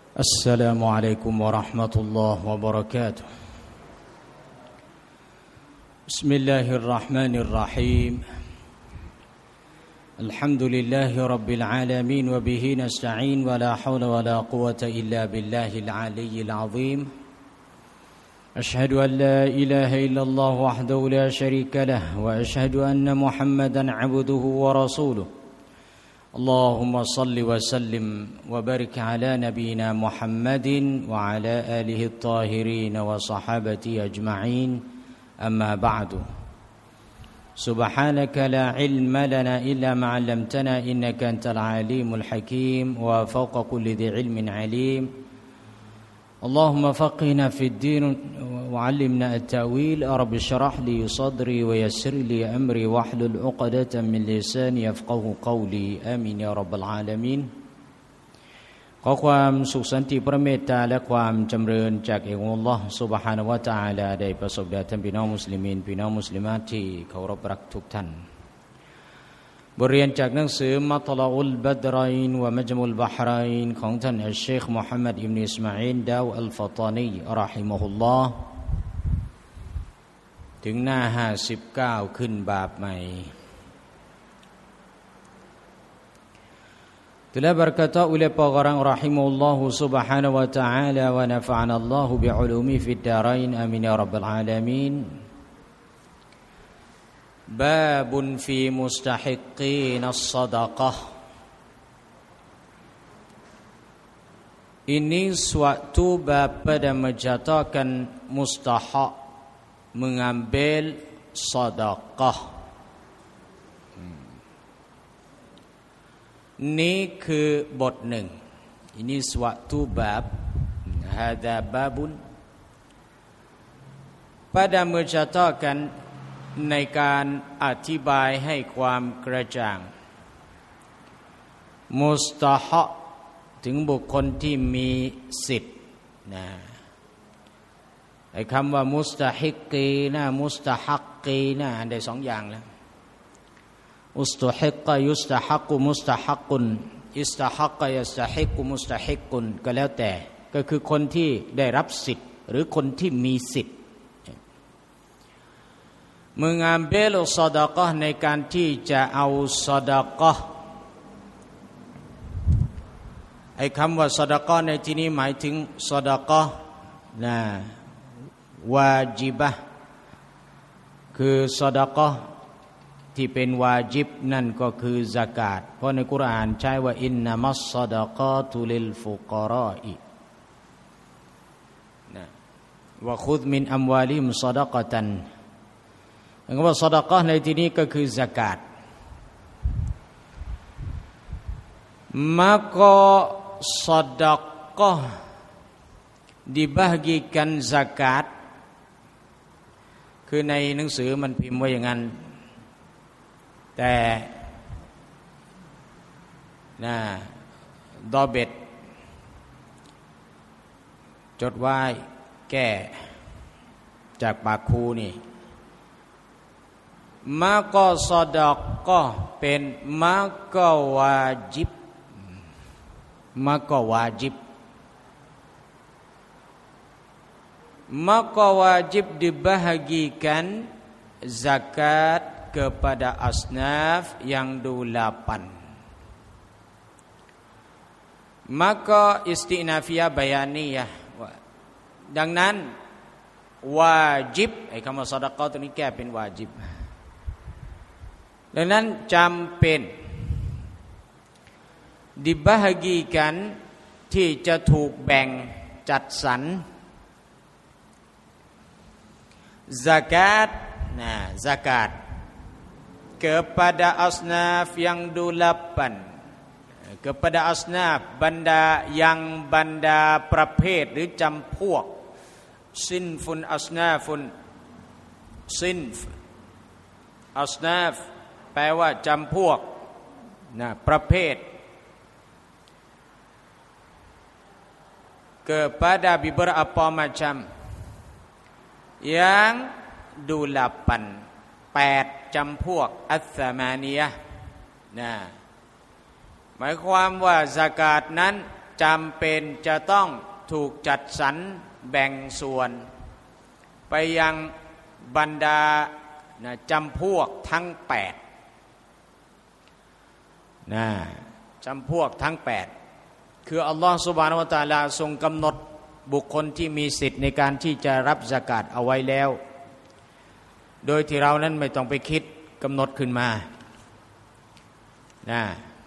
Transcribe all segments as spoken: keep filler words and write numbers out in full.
السلام عليكم ورحمة الله وبركاته بسم الله الرحمن الرحيم الحمد لله رب العالمين وبه نستعين ولا حول ولا قوة إلا بالله العلي العظيم أشهد أن لا إله إلا الله وحده لا شريك له وأشهد أن محمدا عبده ورسوله اللهم صل وسلم وبارك على نبينا محمد وعلى آله الطاهرين وصحابته أجمعين أما بعد سبحانك لا علم لنا إلا ما علمتنا إنك أنت العليم الحكيم وفوق كل ذي علم عليم اللهم فقهنا في الدين وعلمنا التأويل رب اشرح لي صدري ويسر لي أمري واحلل عقدة من لساني يفقهوا قولي آمين يا رب العالمينขอความสุขสันติพระเมตตาและความจำเริญจากเอกอัลลอฮ์ซุบฮานะฮูวะตะอาลาได้ประสบแด่ท่านพี่น้องมุสลิมีนพี่น้องมุสลิมาตที่เคารพรักทุกท่านบทเรียนจากหนังสือมัตลาอุลบัดรัยน์วะมัจมุลบะฮรัยน์ของท่านอัชชัยคมุฮัมมัดอิบนุอิสมาอีลดาวอัลฟะตานีเราะฮิมะฮุลลอฮ์ถึงหน้าห้าสิบเก้าขึ้นบาปใหม่telah berkata oleh pengarang rahimahullah subhanahu wa ta'ala wa nafa'ana Allah bi'ulumi fid darain amin ya rabbal alamin babun fi mustahiqqin as-sadaqah ini suatu bab pada menjatuhkan mustahak mengambil sedekahนี่คือบทหนึ่งini suatu bab hada babun pada menjatuhkanในการอธิบายให้ความกระจ่างมุสตะฮะถึงบุคคลที่มีสิทธิ์นะไอ้คำว่ามุสตะฮิกกีนะมุสตะฮักกีนะได้สองอย่างแล้วอุสตุฮิกยุสตะฮักมุสตะฮักุนอิสตะฮักยัสตะฮิกมุสตะฮิกุนก็แล้วแต่ก็คือคนที่ได้รับสิทธิ์หรือคนที่มีสิทธิ์mengambil sedekahในการที่จะเอาsedekahไอ้คำว่า sedekah ในที่นี้หมายถึง sedekah นะวาญิบะห์คือ sedekah ที่เป็นวาญิบนั่นก็คือซะกาตเพราะในกุรอานใช้ว่าอินนัมัสซะดะกาตุลิลฟุกะรออินะวะคุซมินอัมวาลิฮิมซะดะกะตันคำว่าซะดะกะห์ในที่นี้ก็คือซะกาตmaka sedekah dibahagikan zakatคือในหนังสือมันพิมพ์ไว้อย่างนั้นแต่นะดอเบ็ดจดไว้แก้จากปากครูนี่มาก็ซอดอกก็เป็นมาก็วาญิบมาก็วาญิบมาก็วาญิบdibahagikan zakat kepada asnaf yang delapan maka istinafiyah bayaniyah ดังนั้นวาญิบไอ้คำว่าซอดะกอฮ์ตัวนี้แก้เป็นวาญิบดังนั้นจำเป็นdibahagikanที่จะถูกแบ่งจัดสรร zakat นะ zakat kepada asnaf yang delapan kepada asnaf บรรดายังบรรดาประเภทหรือจำพวกซินฟุนอัสนาฟุนซินฟอัสนาฟแปลว่าจำพวกนะประเภท kepada beberapa macam yang delapan แปดจำพวกอัสสมานียะห์นะหมายความว่าซะกาตนั้นจำเป็นจะต้องถูกจัดสรรแบ่งส่วนไปยังบรรดานะจำพวกทั้งแปดนะจำพวกทั้งแปดคืออัลลอฮฺซุบฮานะฮูวะตะอาลาทรงกำหนดบุคคลที่มีสิทธิ์ในการที่จะรับซะกาตเอาไว้แล้วโดยที่เรานั้นไม่ต้องไปคิดกำหนดขึ้นมานะ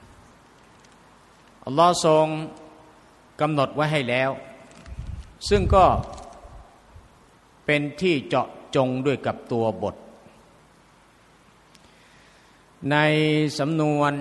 อัลลอฮฺทรงกำหนดไว้ให้แล้วซึ่งก็เป็นที่เจาะจงด้วยกับตัวบทในสำนวน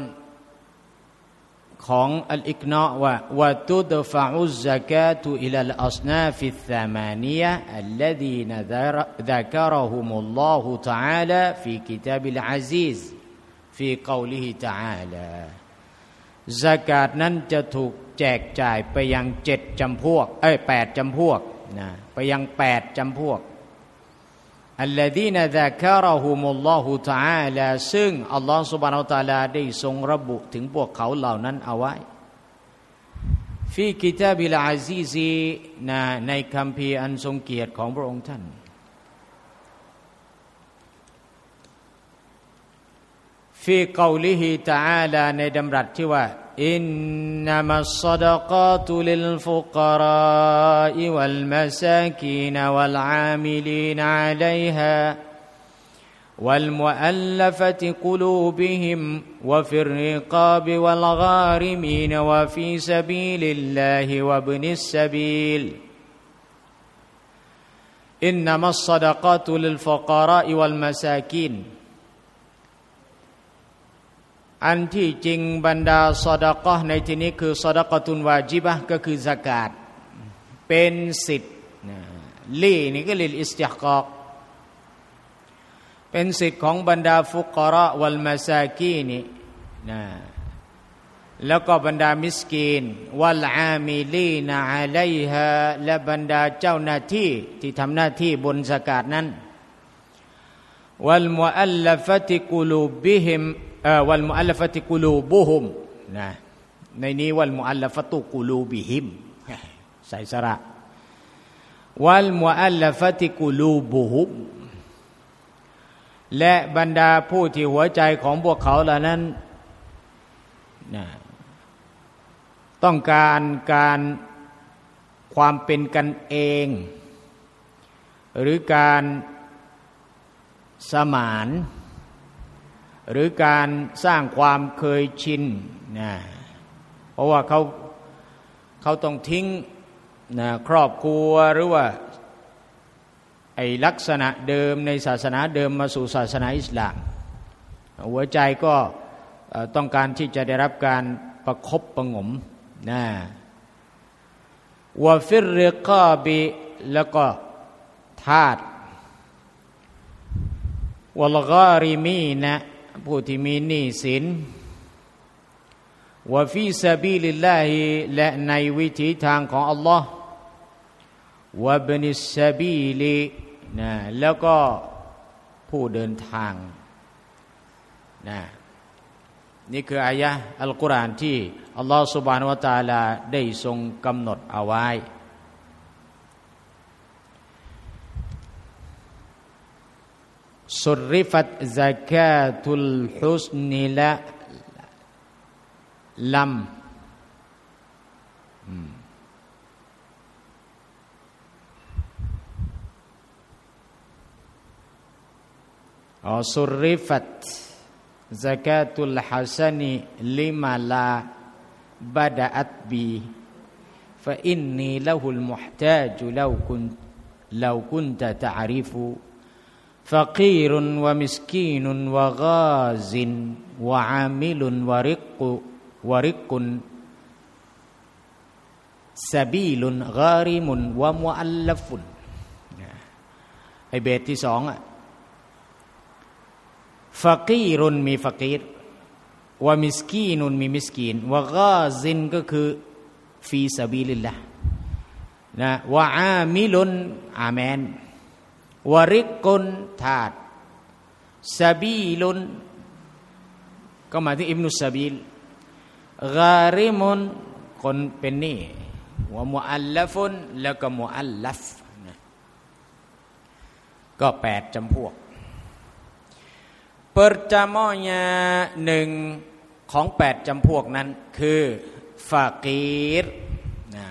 ของอัลอิกนาว่าวะตุดฟะอุซซะกาตุอิลาลอัศนาฟิสซามานียะอัลลซีนซะกะเราะฮุมุลลอฮุตะอาลาฟีกิตาบิลอะซีซฟีกอลิฮิตะอาลาซะกาตนั้นจะถูกแจกจ่ายไปยังเจ็ดจำพวกเอ้ยแปดจำพวกนะไปยังแปดจำพวกอัลลซีนซะกะเราะฮุมุลลอฮุตะอาลาซึ่งอัลลอฮฺซุบฮานะฮูวะตะอาลาได้ทรงระบุถึงพวกเขาเหล่านั้นเอาไว้ฟีกิตาบิลอะซีซีนะในคัมภีร์อันทรงเกียรติของพระองค์ท่านฟีกอลิฮิตะอาลาในดำรัสที่ว่าอินนัมัสศอดากาตุลิลฟุกะราอิวัลมะซากีนวัลอามิลีนอะลัยฮาวัลมุอัลลัฟะติกุลูบิฮิมวะฟิรริกาบวัลฆาริมีนวะฟีซะบีลิลลาฮิวะอิบนิสซะบีลอินนัมัสศอดากาตุลิลฟุกะราอิวัลมะซากีนอันที่จริงบรรดาซอดาเกาะห์ในที่นี้คือซอดาเกาะตุนวาญิบะห์ก็คือซะกาตเป็นสิทธิ์ลีนี่ก็ลิลอิสติห์กอกเป็นสิทธิ์ของบรรดาฟุกะเราะวัลมะซากีนนะแล้วก็บรรดามิสกีนวัลอามิลีนอะลัยฮาและบรรดาเจ้าหน้าที่ที่ทำหน้าที่บนซะกาตนั้นวัลมุอัลลัฟะติกุลูบิฮิมวัลมุอัลลัฟะติกุลูบุฮุมนะในนี้วัลมุอัลลัฟะตุกุลูบิฮิมใส่สระวัลมุอัลลัฟะติกุลูบุฮุมและบรรดาผู้ที่หัวใจของพวกเขาเหล่านั้นนะต้องการการความเป็นกันเองหรือการสมานหรือการสร้างความเคยชินนะเพราะว่าเขาเขาต้องทิ้งนะครอบครัวหรือว่าไอ้ลักษณะเดิมในศาสนาเดิมมาสู่ศาสนาอิสลามหัวใจก็ต้องการที่จะได้รับการประคบประหงมนะวะฟิรริกาบิแล้วก็ทาสวัลฆาริมีนะผู้ที่มีหนี้สินวะฟีซะบีลิลลาฮิและในวิถีทางของอัลลอฮ์วะบินิสซะบีลินะแล้วก็ผู้เดินทางนะนี่คืออายะห์อัลกุรอานที่อัลลอฮ์ซุบฮานะฮูวะตะอาลาได้ทรงกำหนดเอาไว้สุริฟัตซะกาตุลฮุสนิละลัมอ๋อสุริฟัตซะกาตุลฮัสนีลิมาลาบะดะอัตบีฟะอินนีละฮุลมุฮตาจุลาคุนลาคุนตะตะอริฟุفقير ومسكين وغاز وعامل ورق ورق سبيل غارم ومؤلف ไอ้เบทที่สองอ่ะฟะกีรุนมีฟะกีรวะมิสกีนุนมีมิสกีนวะกาซินก็คือฟีซะบีลิลลาห์นะวะอามิลุนอาเมนวะริกุนทาสซะบีลุนก็หมายถึงอิบนุซะบีลการิมุนคนเป็นหนี้วะมุอัลลัฟุนแล้วก็มุอัลลัฟนะก็แปดจำพวก pertamanya หนึ่งของแปดจำพวกนั้นคือฟากีรnah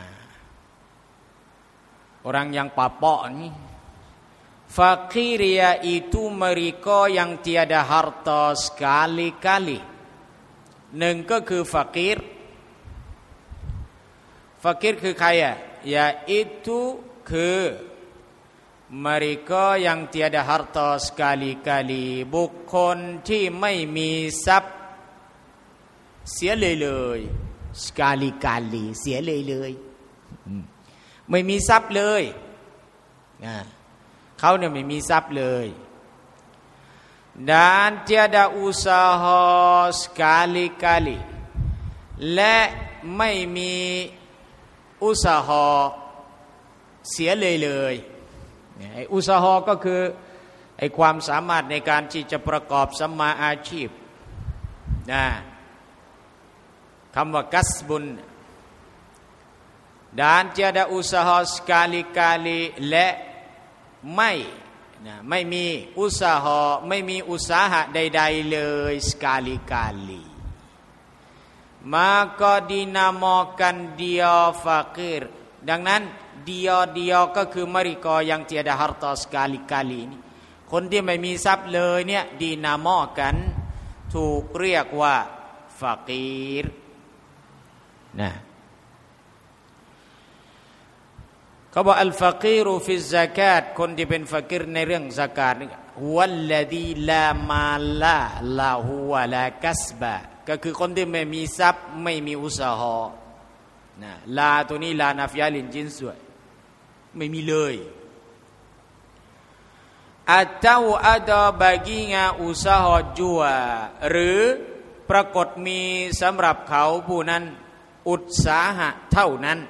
orang yang papok ni fakir yaitu mereka yang tiada harta sekali-kali หนึ่งก็คือฟากีรฟากีรคือใครอ่ะ yaitu คือ mereka yang tiada harta sekali-kali บุคคลที่ไม่มีทรัพย์เสียเลยเลยsekali-kali เสียเลยเลยไม่มีทรัพย์เลยนะเขาเนี่ยไม่มีทรัพย์เลย dan tiada usaha sekali-kali และไม่มีอุสาหะเสียเลยเลยไอ้อุสาหะก็คือไอ้ความสามารถในการที่จะประกอบสัมมาอาชีพนะคำว่ากัสบุนdan tiada usaha sekali-kali และไม่นะไม่มีอุสาหะไม่มีอุตสาหะใดๆเลย sekali-kali maka dinamakan dia fakir ดังนั้น dia dia ก็คือ mereka yang tiada harta sekali-kali นี่คนที่ไม่มีทรัพย์เลยเนี่ย dinamakan ถูกเรียกว่าฟากีรนะเขาบอกอัลฟากีรุฟิซะกาตคนที่เป็นฟากีรในเรื่องซะกาตนี่ฮุวัลลดีลามาลาลาฮูวะลากัสบะก็คือคนที่ไม่มีทรัพย์ไม่มีอุตสาหะนะลาตัวนี้ลานาฟยาลินจินสวยไม่มีเลยอัตตาอัดาบากิงาอุสาหะจัวหรือปรากฏมีสำหรับเขาผู้นั้นอุตสาหะเท่านั้น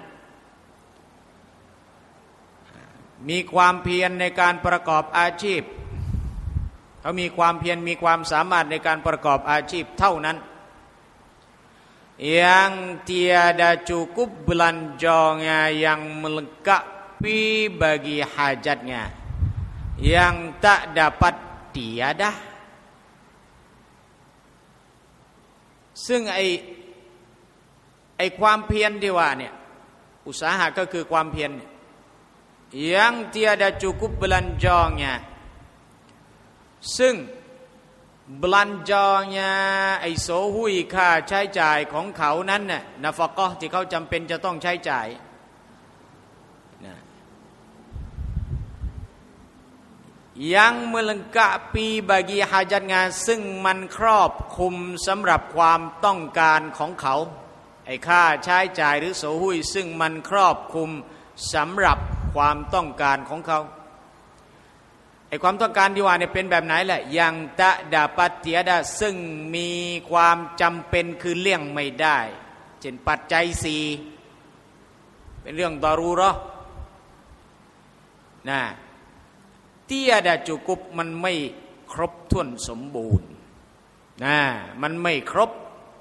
มีความเพียรในการประกอบอาชีพเขามีความเพียรมีความสามารถในการประกอบอาชีพเท่านั้น yang tiada cukup belanjanya yang melengkapi bagi hajatnya yang tak dapat tiada ซึ่งไอไอความเพียรที่ว่าเนี่ยอุตสาหะก็คือความเพียรyang tiada cukup belanjanya ซึ่ง belanjanya ไอโสหุยค่าใช้จ่ายของเขานั้นน่ะนะฟะกะฮ์ที่เขาจำเป็นจะต้องใช้จ่ายนะyang melengkapi bagi hajatnya ซึ่งมันครอบคลุมสำหรับความต้องการของเขาไอ้ค่าใช้จ่ายหรือโสหุยซึ่งมันครอบคลุมสำหรับความต้องการของเขาไอ้ความต้องการที่ว่าเนี่ยเป็นแบบไหนแหละยังตะดาปัตติยดาซึ่งมีความจำเป็นคือเลี่ยงไม่ได้เช่นปัจจัยสี่เป็นเรื่องดารูเราะห์นะเตียดาจุกุบมันไม่ครบถ้วนสมบูรณ์นะมันไม่ครบ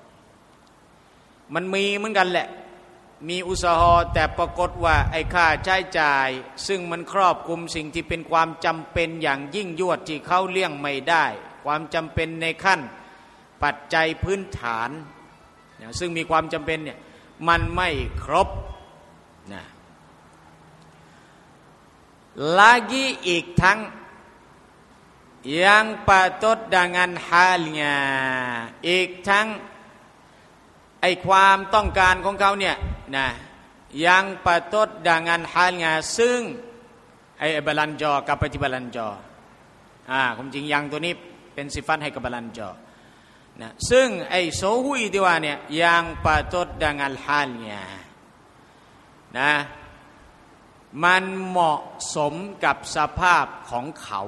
มันมีเหมือนกันแหละมีอุตสาหะแต่ปรากฏว่าไอ้ค่าใช้จ่ายซึ่งมันครอบคลุมสิ่งที่เป็นความจำเป็นอย่างยิ่งยวดที่เขาเลี่ยงไม่ได้ความจำเป็นในขั้นปัจจัยพื้นฐานนะซึ่งมีความจำเป็นเนี่ยมันไม่ครบนะ lagi อีกทั้ง yang patut dengan halnya อีกทั้งไอ้ความต้องการของเขาเนี่ยนะยังปะตดดังานฮาลงาซึ่งไอ้บาลันจอกับปฏิบัลันจออ่าความจริงยังตัวนี้เป็นสิฟัตให้กับบาลันจอนะซึ่งไอ้โซหุยที่ว่าเนี่ยยังปะตดดังานฮาลงานะมันเหมาะสมกับสภาพของเขา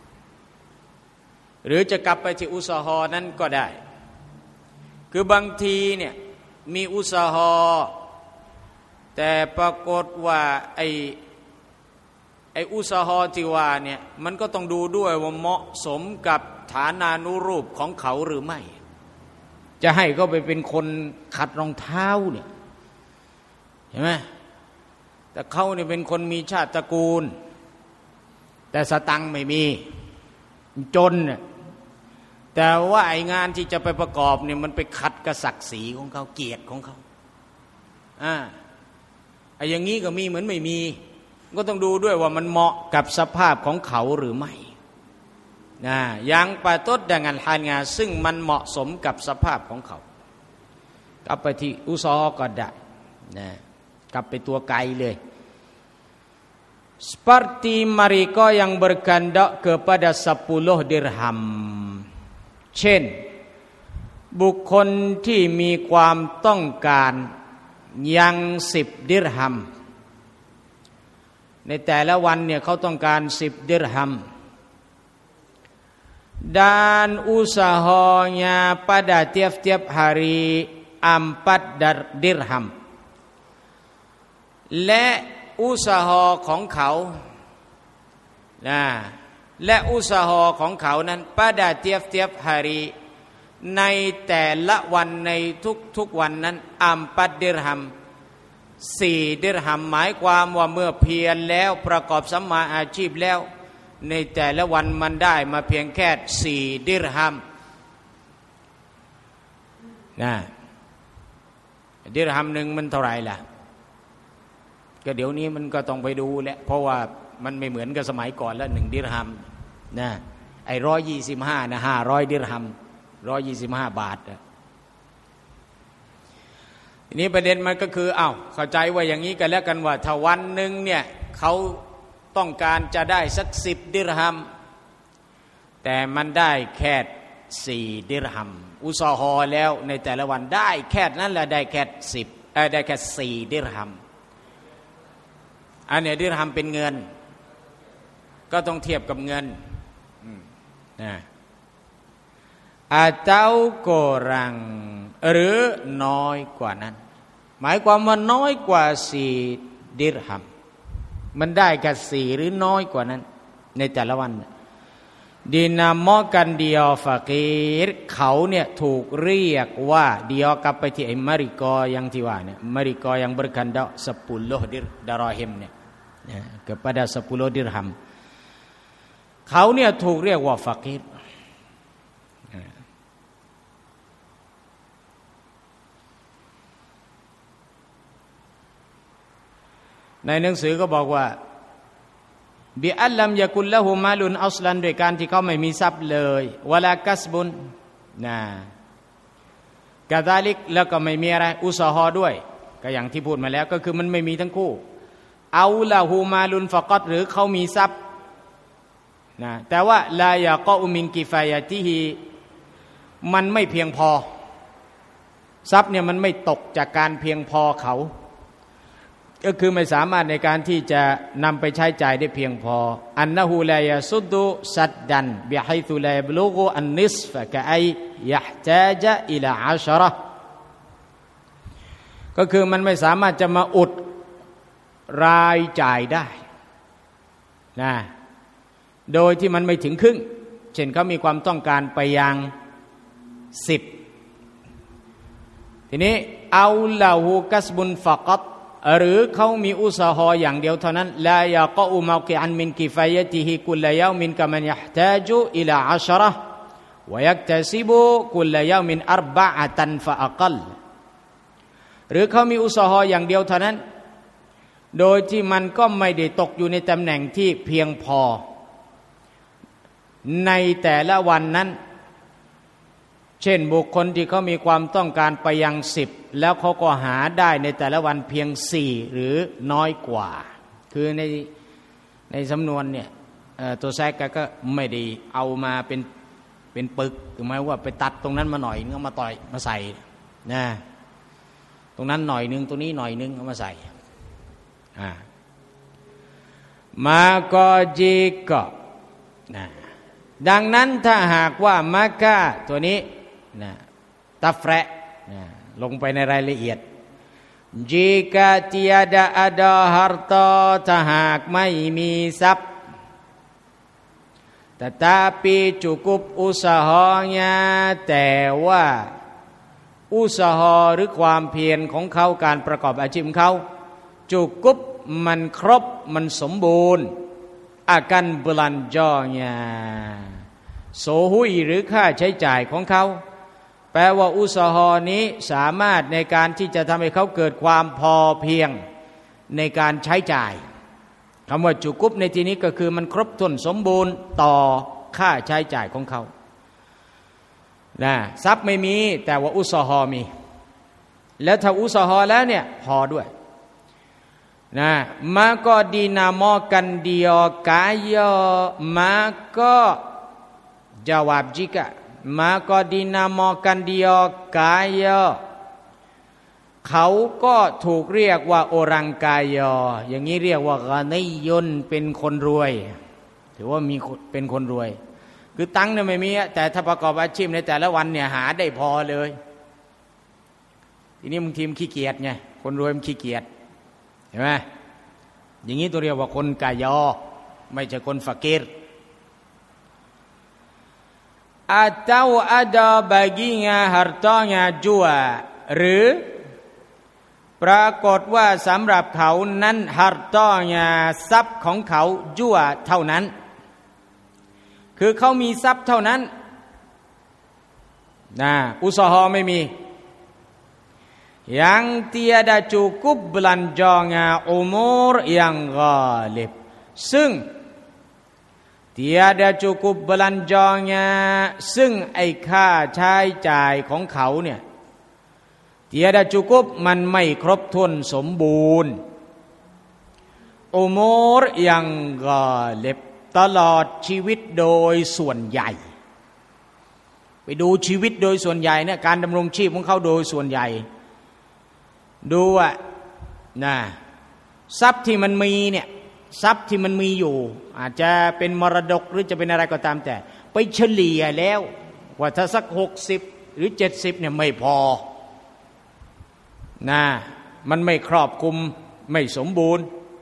หรือจะกลับไปที่อุสาหะนั้นก็ได้คือบางทีเนี่ยมีอุตสาหะแต่ปรากฏว่าไอ้ไอ้อุตสาหะที่ว่าเนี่ยมันก็ต้องดูด้วยว่าเหมาะสมกับฐานานุรูปของเขาหรือไม่จะให้เขาไปเป็นคนขัดรองเท้าเนี่ยเห็นไหมแต่เขาเนี่ยเป็นคนมีชาติตระกูลแต่สตังค์ไม่มีจนเนี่ยแต่ว่าไอ้งานที่จะไปประกอบเนี่ยมันไปขัดกับศักดิ์ศรีของเขาเกียรติของเขาอ่าไอ้อย่างนี้ก็มีเหมือนไม่มีก็ต้องดูด้วยว่ามันเหมาะกับสภาพของเขาหรือไม่นะyang patut dengan halnyaซึ่งมันเหมาะสมกับสภาพของเขากลับไปที่อุซอก็ได้นะกลับไปตัวไกลเลย seperti mereka yang bergandak kepada sepuluh dirham เช่นบุคคลที่มีความต้องการยังสิบดิรฮัมในแต่ละวันเนี่ยเขาต้องการสิบดิรฮัม dan usahanya pada tiap-tiap hari empat dirham และอุสาหะของเขานะและอุสาหะของเขานั้น pada tiap-tiap hari ในแต่ละวันในทุกๆวันนั้นอัมปัดดิรฮัมสี่ดิรฮัมหมายความว่าเมื่อเพียรแล้วประกอบสัมมาอาชีพแล้วในแต่ละวันมันได้มาเพียงแค่สี่ดิรฮัมนะดิรฮัมหนึ่งมันเท่าไหร่ล่ะก็เดี๋ยวนี้มันก็ต้องไปดูแหละเพราะว่ามันไม่เหมือนกับสมัยก่อนแล้วหนึ่งดิรฮัมนะไอ้ร้อยยี่สิบห้านะห้าร้อยดิรฮัมร้อยยี่สิบห้าบาททีนี้ประเด็นมันก็คืออ้าวเข้าใจว่าอย่างนี้กันแล้วกันว่าถ้าวันหนึ่งเนี่ยเขาต้องการจะได้สักสิบดิรฮัมแต่มันได้แค่สี่ดิรฮัมอุซอฮอแล้วในแต่ละวันได้แค่นั้นแหละได้แค่สิบได้แค่สี่ดิรฮัมอันนี้ดิรฮัมเป็นเงินก็ต้องเทียบกับเงินนะatau kurangหรือน้อยกว่านั้นหมายความว่าน้อยกว่าสี่ดิรฮัมมันได้แค่สี่หรือน้อยกว่านั้นในแต่ละวันดินาโมกันเดียวฟากีรเขาเนี่ยถูกเรียกว่าเดียวกลับไปที่ไอ้มาริกอยังที่ว่าเนี่ยมาริกอยังberganda sepuluh dirhamเนี่ยนะkepada sepuluh dirhamเขาเนี่ยถูกเรียกว่าฟากีรในหนังสือก็บอกว่าบิอัลลัมยะกุลละหูมาลุนอัศลันโดยการที่เขาไม่มีทรัพย์เลยวะลากัสบุนนะกะซาลิกแล้วก็ไม่มีอะไรอุสาหะด้วยก็อย่างที่พูดมาแล้วก็คือมันไม่มีทั้งคู่เอาละหูมาลุนฟะกัตหรือเขามีทรัพย์นะแต่ว่าลายะกออุมินกิฟายะติฮิมันไม่เพียงพอทรัพย์เนี่ยมันไม่ตกจากการเพียงพอเขาก็คือไม่สามารถในการที่จะนำไปใช้จ่ายได้เพียงพออันนะฮูลายะซุดุซัดดันบิฮัยซุลาบลุกอันนิสฟะกะอัยยะฮ์ตาจอิลาอัชเราะห์ก็คือมันไม่สามารถจะมาอุดรายจ่ายได้นะโดยที่มันไม่ถึงครึ่งเช่นเขามีความต้องการไปยังสิบทีนี้เอาละฮูกัสบุนฟะกัตหรือเขามีอุสาหะอย่างเดียวเท่านั้นลายะกออุมะกิอันมินกิฟายะติฮิกุลยามินกะมันยะฮ์ตาจุอิลาอัชเราะห์วะยักตะซิบุกุลยามินอัรบะอะตันฟะอักัลหรือเขามีอุสาหะอย่างเดียวเท่านั้นโดยที่มันก็ไม่ได้ตกอยู่ในตำแหน่งที่เพียงพอในแต่ละวันนั้นเช่นบุคคลที่เขามีความต้องการไปยังสิบแล้วเขาก็หาได้ในแต่ละวันเพียงสี่หรือน้อยกว่าคือในในสำนวนเนี่ยตัวแทรกก็ไม่ได้เอามาเป็นเป็นปึกหมายว่าไปตัดตรงนั้นมาหน่อยนึงเอามาต่อยมาใส่นะตรงนั้นหน่อยนึงตรงนี้หน่อยนึงเอามาใส่อ่ามาก็จิก็นะดังนั้นถ้าหากว่ามากะตัวนี้นะตัฟระนะลงไปในรายละเอียด jika tiada ada harta ถ้าหากไม่มีทรัพย์ tetapi cukup usahanya แต่ว่าอุสาหะหรือความเพียรของเขาการประกอบอาชีพของเขาจุกุบมันครบมันสมบูรณ์อากันบลันจอเนี่ยโสหุยหรือค่าใช้จ่ายของเขาแปลว่าอุสหอนี้สามารถในการที่จะทำให้เขาเกิดความพอเพียงในการใช้จ่ายคำว่าจุกุบในที่นี้ก็คือมันครบถ้วนสมบูรณ์ต่อค่าใช้จ่ายของเขานะทรัพย์ไม่มีแต่ว่าอุสหอมีแล้วถ้าอุสหอแล้วเนี่ยพอด้วยนะมาก็ดีนามอกันเดียวกายมาก็จาวบจิกะมาก็ดีนามอกันเดียวกายเขาก็ถูกเรียกว่าโอรังกายอย่างนี้เรียกว่ากานิยนเป็นคนรวยถือว่ามีเป็นคนรวยคือตังค์เนี่ยไม่มีแต่ถ้าประกอบอาชีพในแต่ละวันเนี่ยหาได้พอเลยทีนี้บางทีมขี้เกียจไงคนรวยมันขี้เกียจเห็นไหมอย่างนี้ตัวเรียกว่าคนกายอไม่ใช่คนฟะกีรatau ada baginya hartanya jua หรือปรากฏว่าสำหรับเขานั้นฮัรตอญาทรัพย์ของเขาจั่วเท่านั้นคือเขามีทรัพย์เท่านั้นนะอุสหอไม่มีyang tiada cukup belanjanya umur yang ghalib ซึ่ง tiada cukup belanjanya ซึ่งไอ้ค่าใช้จ่ายของเขาเนี่ยtiada cukup มันไม่ครบถ้วนสมบูรณ์อุมรยังกาเล็บตลอดชีวิตโดยส่วนใหญ่ไปดูชีวิตโดยส่วนใหญ่เนี่ยการดำรงชีพของเขาโดยส่วนใหญ่ดูว่านะทรัพย์ที่มันมีเนี่ยทรัพย์ที่มันมีอยู่อาจจะเป็นมรดกหรือจะเป็นอะไรก็ตามแต่ไปเฉลี่ยแล้วว่าถ้าสักหกสิบหรือเจ็ดสิบเนี่ยไม่พอนะมันไม่ครอบคลุมไม่สมบูรณ์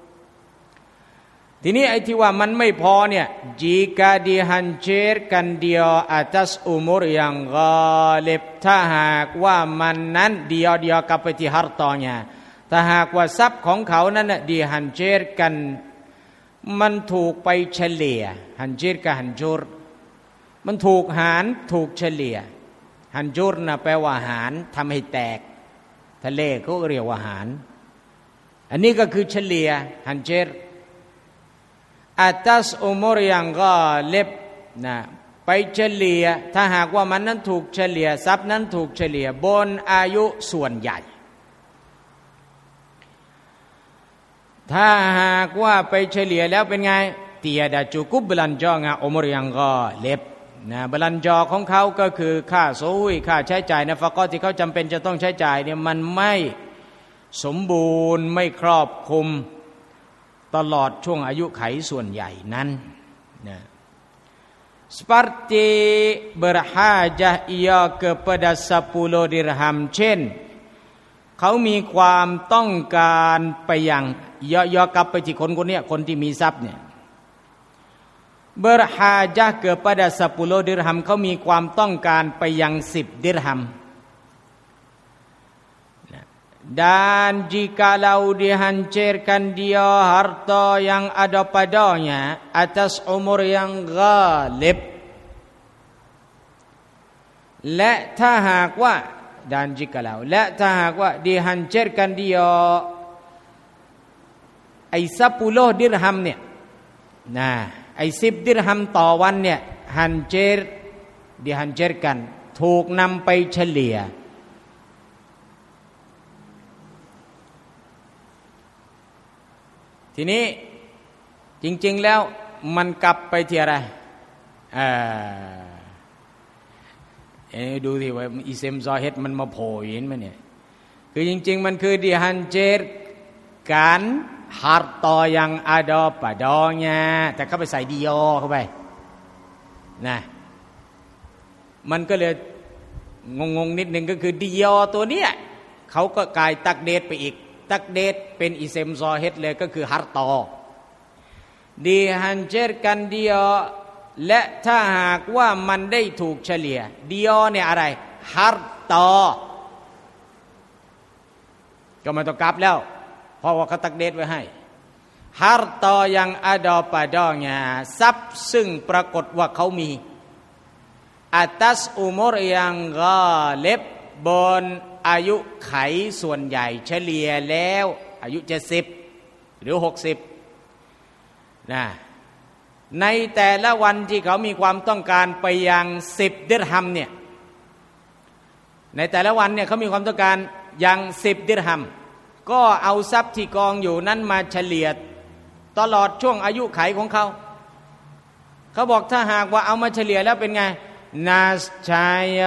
ทีนี้ไอ้ที่ว่ามันไม่พอเนี่ย jika dihancurkan dia atas umur yang ghalib ถ้าหากว่ามันนั้นเดียวเดียวกับไปที่ฮัรตอเนี่ยถ้าหากว่าทรัพย์ของเขานั้นน่ะ dihancurkan มันถูกไปเฉลี่ย hancur กับ hancur มันถูกหารถูกเฉลี่ย hancur น่ะแปลว่าหารทำให้แตกทะเลเขาเรียกว่าหารอันนี้ก็คือเฉลี่ย hancur atas umur yang ghalib นะไปเฉลี่ยถ้าหากว่ามันนั้นถูกเฉลี่ยทรัพย์นั้นถูกเฉลี่ยบนอายุส่วนใหญ่ถ้าหากว่าไปเฉลี่ยแล้วเป็นไง tiada cukup belanjanya umur yang ghalib นะบลันจอของเขาก็คือค่าโซยค่าใช้จ่ายนะฟะกอที่เขาจำเป็นจะต้องใช้จ่ายเนี่ยมันไม่สมบูรณ์ไม่ครอบคลุมตลอดช่วงอายุไขส่วนใหญ่นั้นนะ seperti berhajah ia kepada sepuluh dirham เช่นเขามีความต้องการไปอย่างย่อๆกลับไปที่คนคนนี้คนที่มีทรัพย์เนี่ย berhajah kepada sepuluh dirham เขามีความต้องการไปยังสิบดิรฮัมdan jikalau dihancurkan dia harta yang ada padanya atas umur yang ghalib และถ้าหากว่า dan jikalau และถ้าหากว่า dihancurkan dia ไอ้sepuluhดิรฮัมเนี่ยนะไอ้สิบดิรฮัมต่อวันเนี่ย hancur dihancurkan ถูกนำไปเฉลี่ยทีนี้จริงๆแล้วมันกลับไปที่อะไรอ่าเอ้ดูสิว่าอิเซมซอเฮดมันมาโผล่เห็นไหมเนี่ยคือจริงๆมันคือดิฮันเจรกันฮาร์ตอยังอาดอปะดอเนี่ยแต่เขาไปใส่ดิยอเข้าไปนะมันก็เลยงงๆนิดนึงก็คือดิยอตัวเนี้ยเขาก็กลายตักเดทไปอีกตักเดทเป็นอิเซมซอเฮดเลยก็คือฮัรตอดีฮันเจรกันเดียและถ้าหากว่ามันได้ถูกเฉลี่ยเดียเนี่ยอะไรฮัรตอก็มาต้องกลับแล้วพราะว่าเขาตักเดทไว้ให้harta yang ada padanya ทรัพย์ซึ่งปรากฏว่าเขามี atas umur yang ghalib บนอายุไขส่วนใหญ่เฉลี่ยแล้วอายุเจ็ดสิบหรือหกสิบนะในแต่ละวันที่เขามีความต้องการไปยังสิบดิรฮัมเนี่ยในแต่ละวันเนี่ยเขามีความต้องการยังสิบดิรฮัมก็เอาทรัพย์ที่กองอยู่นั้นมาเฉลี่ยตลอดช่วงอายุไขของเขาเขาบอกถ้าหากว่าเอามาเฉลี่ยแล้วเป็นไงนัสชัย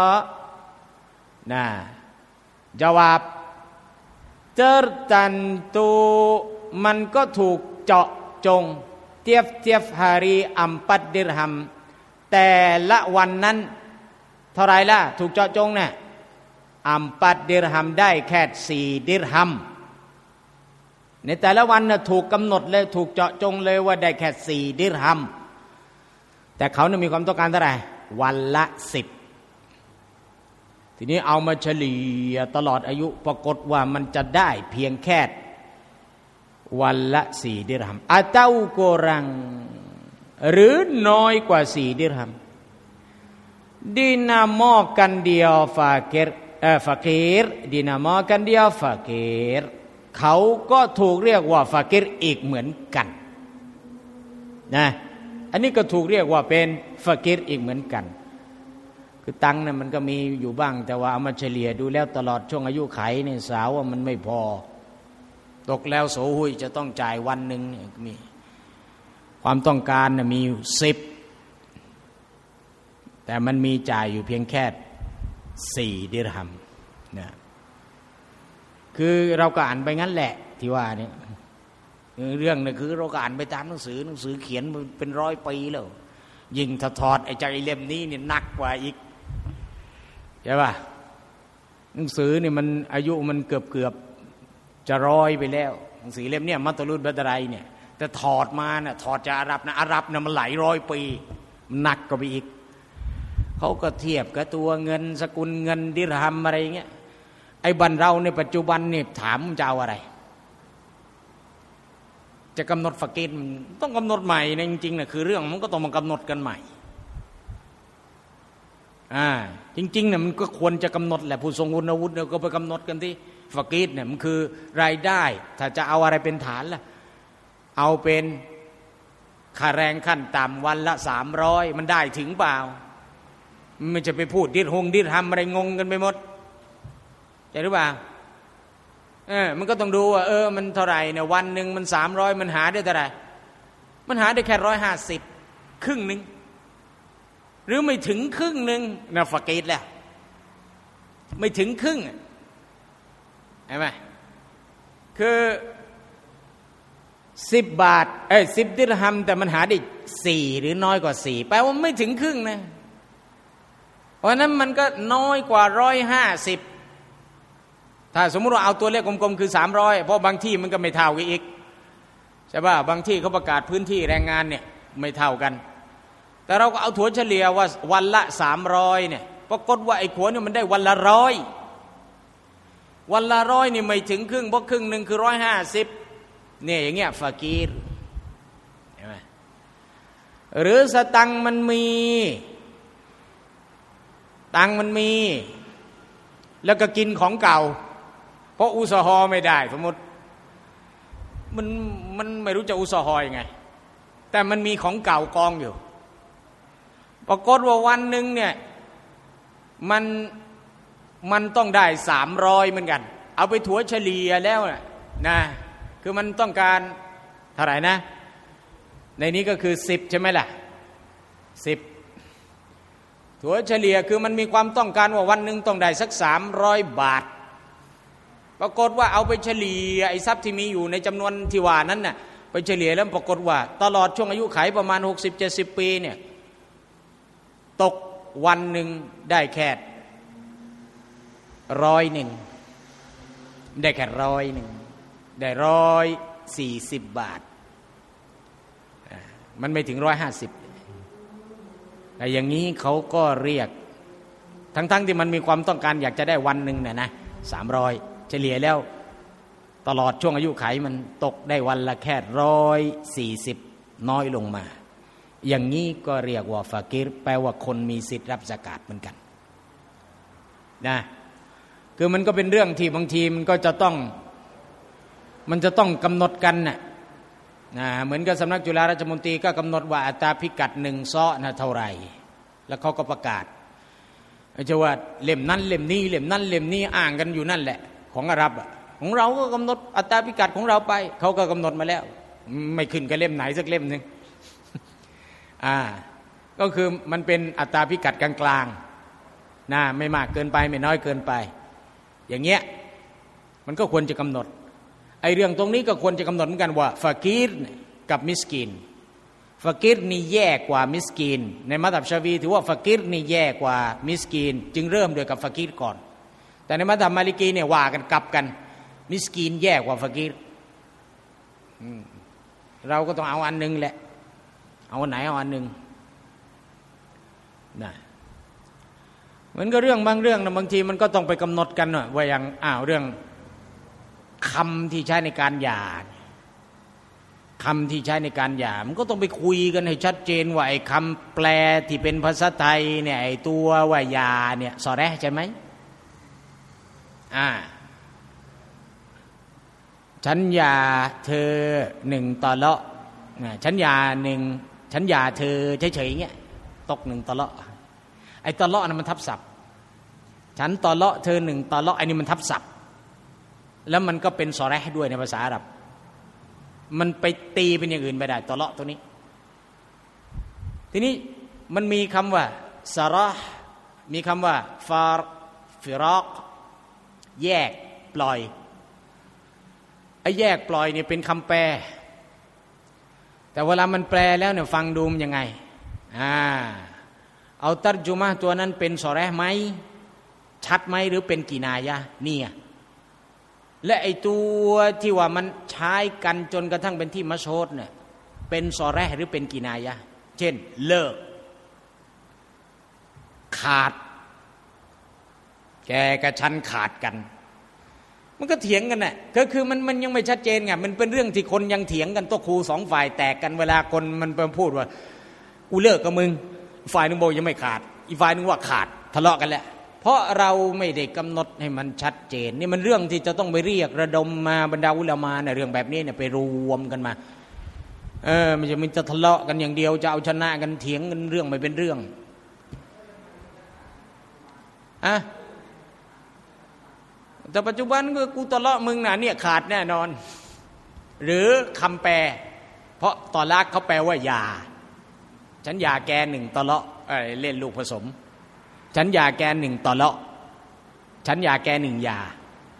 นะจาวาบเตอร์ตันตูมันก็ถูกเจาะจงเทียบเทียบฮารีอัมปัดดิรฮัมแต่ละวันนั้นเท่าไรล่ะถูกเจาะจงเนี่ยอัมปัดดิรฮัมได้แค่สี่ดิรฮัมในแต่ละวันน่ะถูกกำหนดเลยถูกเจาะจงเลยว่าได้แค่สี่ดิรฮัมแต่เขาเนี่ยมีความต้องการเท่าไหร่วันละสิบทีนี้เอามาเฉลี่ยตลอดอายุปรากฏว่ามันจะได้เพียงแค่วันละสี่ดิรฮัมอาเต้าโกรังหรือน้อยกว่าสี่ดิรฮัมดินามอกันเดียวฟาเกรเอ่อฟาเกรดินามอกันเดียวฟาเกรเขาก็ถูกเรียกว่าฟาเกรอีกเหมือนกันนะอันนี้ก็ถูกเรียกว่าเป็นฟาเกรอีกเหมือนกันคือตังค์เนี่ยมันก็มีอยู่บ้างแต่ว่าเอามาเฉลี่ยดูแล้วตลอดช่วงอายุไขนี่สาวว่ามันไม่พอตกแล้วโสหุยจะต้องจ่ายวันหนึ่งมีความต้องการน่ะมีอยู่สิบแต่มันมีจ่ายอยู่เพียงแค่สี่ดิรฮัมนะคือเราก็อ่านไปงั้นแหละที่ว่าเนี่ยเรื่องเนี่ยคือเราก็อ่านไปตามหนังสือหนังสือเขียนเป็นร้อยปีแล้วยิ่งถ้าถอดไอ้ใจเล่มนี้เนี่ยหนักกว่าอีกใช่ป่ะหนังสือเนี่ยมันอายุมันเกือบเกือบจะร้อยไปแล้วหนังสือเล่มเนี่ยมัตตลุดบัตไรเนี่ยแต่ถอดมาเนี่ยถอดจากอาหรับนะอาหรับเนี่ยมันหลายร้อยปีมันหนักกว่าไปอีกเขาก็เทียบกับตัวเงินสกุลเงินดิรฮัมอะไรเงี้ยไอ้บ้านเราในปัจจุบันเนี่ยถามจะเอาอะไรจะกำหนดฟากีรต้องกำหนดใหม่นะจริงๆนะคือเรื่องมันก็ต้องมากำหนดกันใหม่อ่าจริงๆเนี่ยมันก็ควรจะกำหนดแหละผู้ทรงคุณวุฒิเนี่ยก็ไปกำหนดกันที่ฟากีรเนี่ยมันคือรายได้ถ้าจะเอาอะไรเป็นฐานล่ะเอาเป็นค่าแรงขั้นต่ำวันละสามร้อยมันได้ถึงเปล่ามันจะไปพูดดิรหงดิรฮัมอะไรงงกันไปหมดใช่หรือเปล่าเออมันก็ต้องดูว่าเออมันเท่าไหร่เนี่ยวันหนึ่งมันสามร้อยมันหาได้เท่าไหร่มันหาได้แค่ร้อยห้าสิบครึ่งหนึ่งหรือไม่ถึงครึ่งหนึ่งนะฟากีรแหละไม่ถึงครึ่งเห็นไหมคือสิบบาทเอ้ยสิบดิรฮัมแต่มันหาได้สี่หรือน้อยกว่าสี่แปลว่าไม่ถึงครึ่งนะเพราะนั้นมันก็น้อยกว่าร้อยห้าสิบถ้าสมมติว่าเอาตัวเลขกลมๆคือสามร้อยเพราะบางที่มันก็ไม่เท่ากันอีกใช่ป่ะบางที่เขาประกาศพื้นที่แรงงานเนี่ยไม่เท่ากันแต่เราก็เอาถัวเฉลี่ยว่าวันละสามร้อยเนี่ยปรากฏว่าไอ้ขัวเนี่ยมันได้วันละร้อยวันละร้อยนี่ไม่ถึงครึ่งเพราะครึ่งหนึ่งคือร้อยห้าสิบเนี่ยอย่างเงี้ยฟากีรเห็นไหมหรือสตังมันมีตังมันมีแล้วก็กินของเก่าเพราะอุสฮอไม่ได้สมมติมันมันไม่รู้จะอุสฮอยังไงแต่มันมีของเก่ากองอยู่ปรากฏว่าวันหนึ่งเนี่ยมันมันต้องได้สามร้อยเหมือนกันเอาไปถัวเฉลี่ยแล้วนะนะคือมันต้องการเท่าไหร่นะในนี้ก็คือสิบใช่ไหมล่ะสิบถัวเฉลี่ยคือมันมีความต้องการว่าวันหนึ่งต้องได้สักสามร้อยบาทปรากฏว่าเอาไปเฉลี่ยไอ้ทรัพย์ที่มีอยู่ในจำนวนที่ว่านั้นน่ะไปเฉลี่ยแล้วปรากฏว่าตลอดช่วงอายุขัยประมาณหกสิบเจ็ดสิบปีเนี่ยตกวันหนึ่งได้แค่ร้อยหนึ่งได้แค่ร้อยหนึ่งได้ร้อยสี่สิบบาทมันไม่ถึงร้อยห้าสิบแต่อย่างนี้เขาก็เรียกทั้งๆ ที่มันมีความต้องการอยากจะได้วันหนึ่งเนี่ยนะสามร้อยเฉลี่ยแล้วตตลอดช่วงอายุไขมันตกได้วันละแค่ร้อยสี่สิบน้อยลงมาอย่างนี้ก็เรียกว่าฟากีรแปลว่าคนมีสิทธิ์รับซะกาตเหมือนกันนะคือมันก็เป็นเรื่องที่บางทีมันก็จะต้องมันจะต้องกำหนดกันน่ะนะเหมือนกับสำนักจุฬาราชมนตรีก็กำหนดว่าอัตราพิกัดหนึ่งซ้อนะเท่าไหร่แล้วเขาก็ประกาศไม่ใช่ว่าเล่มนั้นเล่มนี้เล่มนั้นเล่มนี้อ่างกันอยู่นั่นแหละของอาหรับของเราก็กำหนดอัตราพิกัดของเราไปเขาก็กำหนดมาแล้วไม่ขึ้นกับเล่มไหนสักเล่มนึงอ่าก็คือมันเป็นอัตราพิกัดกลางๆนะไม่มากเกินไปไม่น้อยเกินไปอย่างเงี้ยมันก็ควรจะกำหนดไอ้เรื่องตรงนี้ก็ควรจะกำหนดเหมือนกันว่าฟากีรกับมิสกีนฟากีรนี่แย่กว่ามิสกีนในมัธยับชาฟีถือว่าฟากีรนี่แย่กว่ามิสกีนจึงเริ่มด้วยกับฟากีรก่อนแต่ในมัธยับมาลิกีเนี่ยว่ากันกลับกันมิสกีนแย่กว่าฟากีรเราก็ต้องเอาอันนึงแหละเอาอันไหนเอาอันนึงนะเหมือนกับเรื่องบางเรื่องนะบางทีมันก็ต้องไปกำหนดกันว่าว่าอย่างอ้าวเรื่องคำที่ใช้ในการหย่าคำที่ใช้ในการหย่ามันก็ต้องไปคุยกันให้ชัดเจนว่าไอ้คำแปลที่เป็นภาษาไทยเนี่ยไอ้ตัวว่าหย่าเนี่ยซอแรใช่ไหมอ่าฉันหย่าเธอหนึ่งตอเลาะฉันหย่าหนึ่งฉันหย่าเธอเฉยๆเงี้ยตกหนึ่งตอเลาะไอ้ตอเลาะนั้นมันทับศัพท์ฉันตอเลาะเธอหนึ่งตอเลาะไอ้นี่มันทับศัพท์แล้วมันก็เป็นซอแรด้วยในภาษาอาหรับมันไปตีเป็นอย่างอื่นไม่ได้ตอเลาะตัวนี้ทีนี้มันมีคำว่าซาระมีคำว่าฟาร์ฟิรอกแยกปล่อยไอ้แยกปล่อยเนี่ยเป็นคำแปลแต่เวลามันแปลแล้วเนี่ยฟังดูมันยังไงอ่าเอาตัรจุมะตัวนั้นเป็นซอแรไหมชัดไหมหรือเป็นกินายะเนี่ยและไอ้ตัวที่ว่ามันใช้กันจนกระทั่งเป็นที่มัชฮูรเนี่ยเป็นซอแรหรือเป็นกินายะเช่นเลิกขาดแกกับฉันขาดกันมันก็เถียงกันน่ะก็คือมันมันยังไม่ชัดเจนไงมันเป็นเรื่องที่คนยังเถียงกันโต๊ะครูสองฝ่ายแตกกันเวลาคนมันไปพูดว่ากูเลิกกับมึงฝ่ายนึงบอกยังไม่ขาดอีกฝ่ายนึงว่าขาดทะเลาะกันแหละเพราะเราไม่ได้กำหนดให้มันชัดเจนนี่มันเรื่องที่จะต้องไปเรียกระดมมาบรรดาอุลามะเนี่ยเรื่องแบบนี้เนี่ยไปรวมกันมาเออมันจะมันจะทะเลาะกันอย่างเดียวจะเอาชนะกันเถียงกันเรื่องไม่เป็นเรื่องอะแต่ปัจจุบันก็กูทะเลาะมึงน่ะเนี่ยขาดแน่นอนหรือคำแปลเพราะตอลักเขาแปลว่าหย่าฉันหย่าแกหนึ่งตะเลาะเล่นลูกผสมฉันหย่าแกหนึ่งตอเลาะฉันหย่าแกหนึ่งหย่า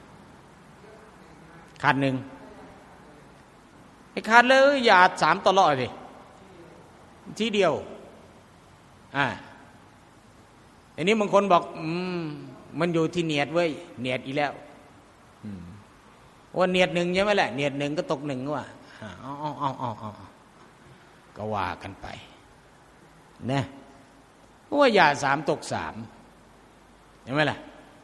ขาดหนึ่งไอ้ขาดเลยหย่าสามตอเลาะสิทีเดียวอ่าอันนี้บางคนบอกอืมมันอยู่ที่เนียดเว้ยเนียดอีแล้วว่าเนียดหนึ่งใช่ไหมแหละเนียดหนึ่งก็ตกหนึ่งว่าอ๋ออ๋ออ๋อก็ว่ากันไปนะว่าอย่าสามตกสามเห็นไหมล่ะ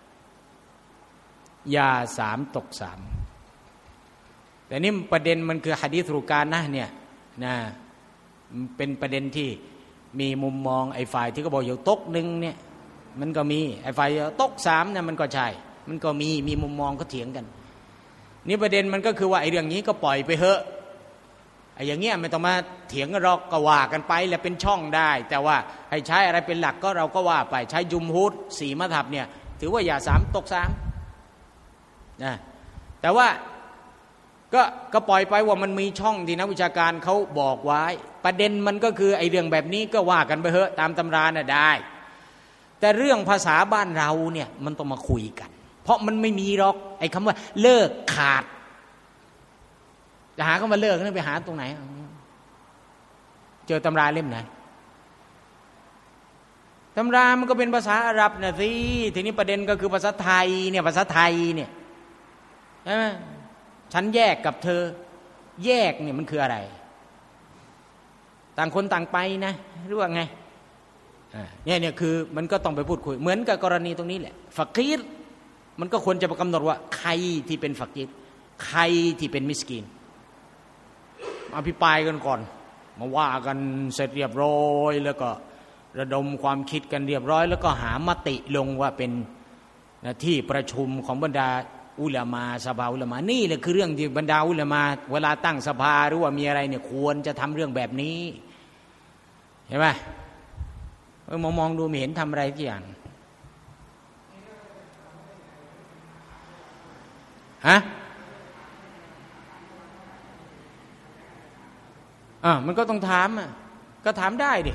อย่าสามตกสามแต่นี่ประเด็นมันคือหะดีษรุการนะเนี่ยนะเป็นประเด็นที่มีมุมมองไอ้ฝ่ายที่เขาบอกอยู่ตกหนึ่งเนี่ยมันก็มีไอ้ฝ่ายตกสามเนี่ยมันก็ใช่มันก็มีมีมุมมองก็เถียงกันนี่ประเด็นมันก็คือว่าไอ้เรื่องนี้ก็ปล่อยไปเถอะไอ้อย่างเงี้ยไม่ต้องมาเถียงกันหรอกก็ว่ากันไปแล้วเป็นช่องได้แต่ว่าให้ใช้อะไรเป็นหลักก็เราก็ว่าไปใช้ยุมฮุดสี่มัธยับเนี่ยถือว่าอย่าสามตกสามนะแต่ว่าก็ก็ปล่อยไปว่ามันมีช่องที่นักวิชาการเขาบอกไว้ประเด็นมันก็คือไอ้เรื่องแบบนี้ก็ว่ากันไปเถอะตามตำราน่ะได้แต่เรื่องภาษาบ้านเราเนี่ยมันต้องมาคุยกันเพราะมันไม่มีหรอกไอ้คำว่าเลิกขาดจะหาคำว่าเลิกนั่นไปหาตรงไหนเจอตำราเล่มไหนตำรามันก็เป็นภาษาอาหรับนะสิทีนี้ประเด็นก็คือภาษาไทยเนี่ยภาษาไทยเนี่ยใช่ไหมฉันแยกกับเธอแยกเนี่ยมันคืออะไรต่างคนต่างไปนะหรือว่าไงเนี่ยเนี่ยคือมันก็ต้องไปพูดคุยเหมือนกับกรณีตรงนี้แหละฟักกีรมันก็ควรจะกำหนดว่าใครที่เป็นฟักกีรใครที่เป็นมิสกีนอภิปรายกันก่อนมาว่ากันเสร็จเรียบร้อยแล้วก็ระดมความคิดกันเรียบร้อยแล้วก็หามติลงว่าเป็นที่ประชุมของบรรดาอุลามาสภาอุลามานี่แหละคือเรื่องที่บรรดาอุลามาเวลาตั้งสภาหรือว่ามีอะไรเนี่ยควรจะทำเรื่องแบบนี้เห็นไหมเออมองมองดูไม่เห็นทำอะไรทุกอย่างฮะอ่ะมันก็ต้องถามอ่ะก็ถามได้ดิ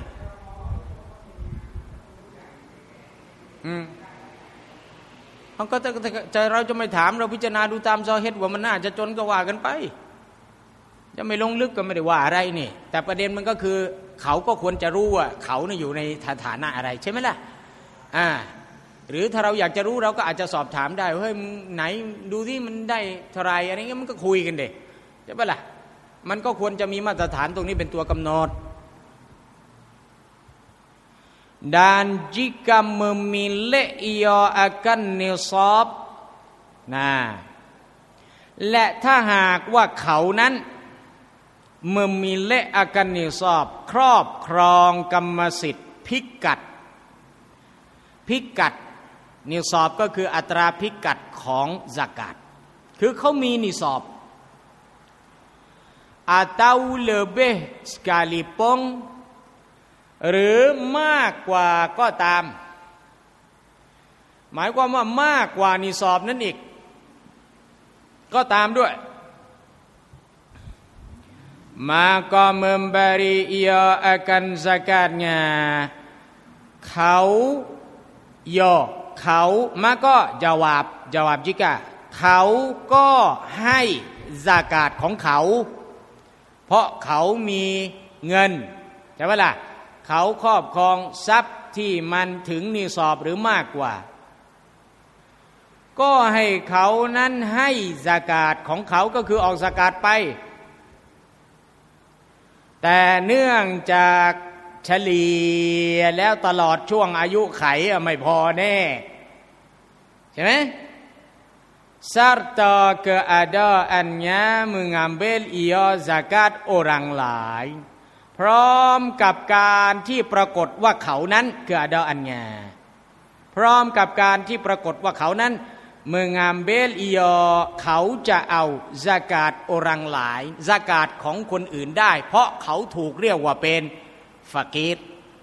อืมมันก็จะจะเราจะไม่ถามเราพิจารณาดูตามซอเฮดว่ามันน่าจะจนก็ว่ากันไปจะไม่ลงลึกก็ไม่ได้ว่าอะไรนี่แต่ประเด็นมันก็คือเขาก็ควรจะรู้ว่าเขาเนี่ยอยู่ในฐานะอะไรใช่ไหมล่ะอ่าหรือถ้าเราอยากจะรู้เราก็อาจจะสอบถามได้ว่าเฮ้ยไหนดูที่มันได้เท่าไรอะไรเงี้ยมันก็คุยกันเด็ใช่ปะล่ะมันก็ควรจะมีมาตรฐานตรงนี้เป็นตัวกำหนด dan jika memilih ia akan nisab นะและถ้าหากว่าเขานั้น memilih akan nisab ครอบครองกรรมสิทธิ์พิกัดพิกัดนิซอบก็คืออัตราพิกัดของซะกาตคือเขามีนิซอบ atau lebih sekalipun หรือมากกว่าก็ตามหมายความว่ามากกว่านิซอบนั้นอีกก็ตามด้วย maka memberi ia akan zakatnya เขาย่อเขามาก็จาวาบจาวาบจิกะเขาก็ให้ซากาตของเขาเพราะเขามีเงินใช่ไหมล่ะเขาครอบครองทรัพย์ที่มันถึงนิซอบหรือมากกว่าก็ให้เขานั้นให้ซากาตของเขาก็คือออกซากาตไปแต่เนื่องจากเฉลี่ยแล้วตลอดช่วงอายุไขไม่พอแน่ใช่ไหม serta keadaannya mengambil ia zakat orang lain พร้อมกับการที่ปรากฏว่าเขานั้น keadaannya พร้อมกับการที่ปรากฏว่าเขานั้น mengambil ia เขาจะเอา zakat orang lain ซากาตของคนอื่นได้เพราะเขาถูกเรียกว่าเป็นฟากีร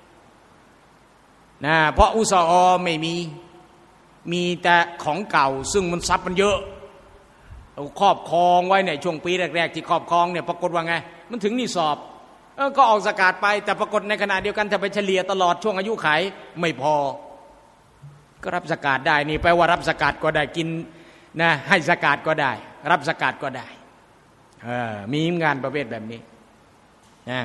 นะเพราะอุซออไม่มีมีแต่ของเก่าซึ่งมันทรัพย์มันเยอะเราครอบครองไว้เนี่ยช่วงปีแรกๆที่ครอบครองเนี่ยปรากฏว่าไงมันถึงนิซอบเออก็ออกซะกาตไปแต่ปรากฏในขณะเดียวกันถ้าไปเฉลี่ยตลอดช่วงอายุขัยไม่พอก็รับซะกาตได้นี่แปลว่ารับซะกาตก็ได้กินนะให้ซะกาตก็ได้รับซะกาตก็ได้เออมีงานประเภทแบบนี้นะ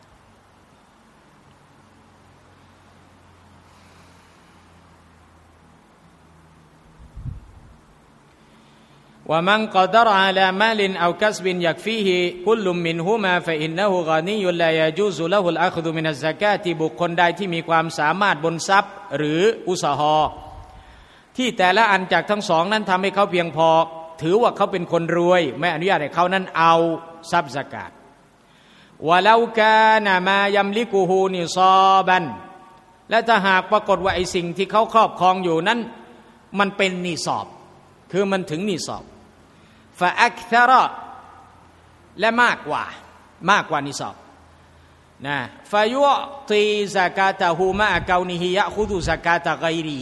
ومن قدر على مال أو كسب يكفيه كل منهما فإنه غني لا يجوز له الأخذ من الزكاة บุคคลใดที่มีความสามารถบนทรัพย์หรืออุสหะที่แต่ละอันจากทั้งสองนั้นทำให้เขาเพียงพอถือว่าเขาเป็นคนรวยไม่อนุญาตให้เขานั้นเอาทรัพย์ซะกาต ولو كان ما يملكه نصابا และถ้าหากปรากฏว่าไอ้สิ่งที่เขาครอบครองอยู่นั้นมันเป็นนิซอบคือมันถึงนิซอบฟาอักษรและมากกว่ามากกว่านิซอบนะฟายุตีซะกาตะฮูมะกาวนิฮิยะคุดุซะกาตะไกรี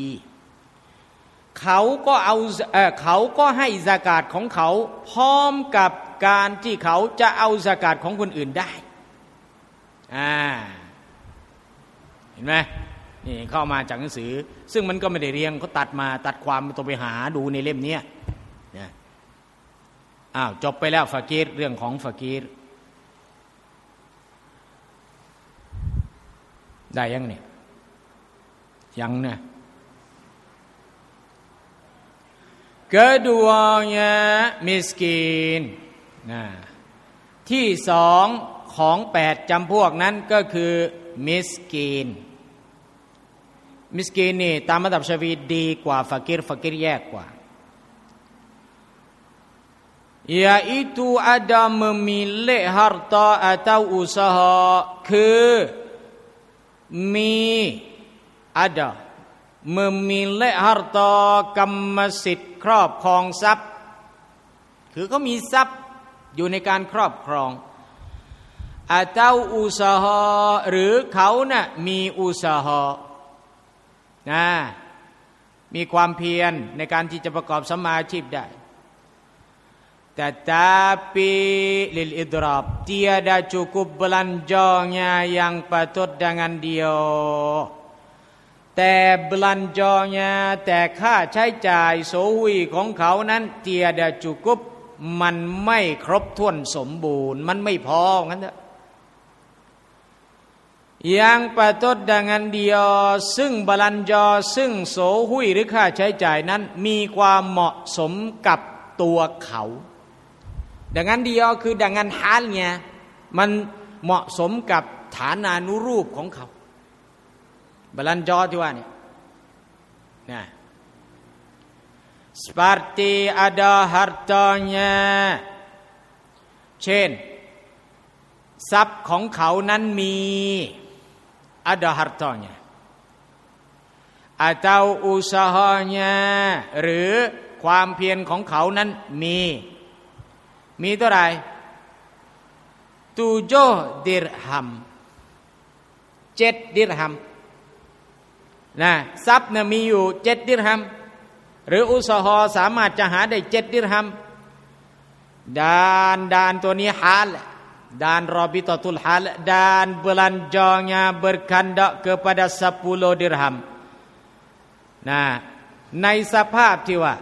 เขาก็เอาเอ่อเขาก็ให้ซะกาตของเขาพร้อมกับการที่เขาจะเอาซะกาตของคนอื่นได้อ่าเห็นไหมนี่เข้ามาจากหนังสือซึ่งมันก็ไม่ได้เรียงเขาตัดมาตัดความต้องไปหาดูในเล่มนี้นะอ้าวจบไปแล้วฟากีรเรื่องของฟากีรได้ยังเนี่ยยังเนี่ย keduanya miskin นะที่สองของแปดจำพวกนั้นก็คือมิสกีนมิสกีนนี่ตามมัธยบชาฟีดีกว่าฟากีรฟากีรแยกกว่า yaitu ada memilih harta atau usaha คือมี ada memilih harta กรรมสิทธิ์ครอบครองทรัพย์คือเขามีทรัพย์อยู่ในการครอบครองอาเต้าอุสาหะหรือเขาน่ะมีอุสาหะนะมีความเพียรในการที่จะประกอบสัมมาอาชีพได้แต่ tapi lil idrab tiada cukup belanjanya yang patut dengan dia แต่ belanjanya แต่ค่าใช้จ่ายโสวีของเขานั้น tiada cukup มันไม่ครบถ้วนสมบูรณ์มันไม่พองั้นเถอะyang patut dengan dia ซึ่ง belanja ซึ่งโสหุยหรือค่าใช้จ่ายนั้นมีความเหมาะสมกับตัวเขาดังนั้นเดียวคือดังนั้นฮาลเนี่ยมันเหมาะสมกับฐานานุรูปของเขาบาลันจอที่ว่าเนี่ยนะ seperti ada hartanya เช่นทรัพย์ของเขานั้นมี ada hartanya atau usahanya หรือความเพียรของเขานั้นมีมีเท่าไหร่ตุโจดิรฮัมเจ็ดดิรฮัมนะทรัพย์เนี่ยมีอยู่เจ็ดดิรฮัมหรืออุสหะสามารถจะหาได้เจ็ดดิรฮัมดานดานตัวนี้ฮาลdan rabitatul hal dan belanjanya berkandak kepada sepuluh dirham นะในสภาพที่ว่า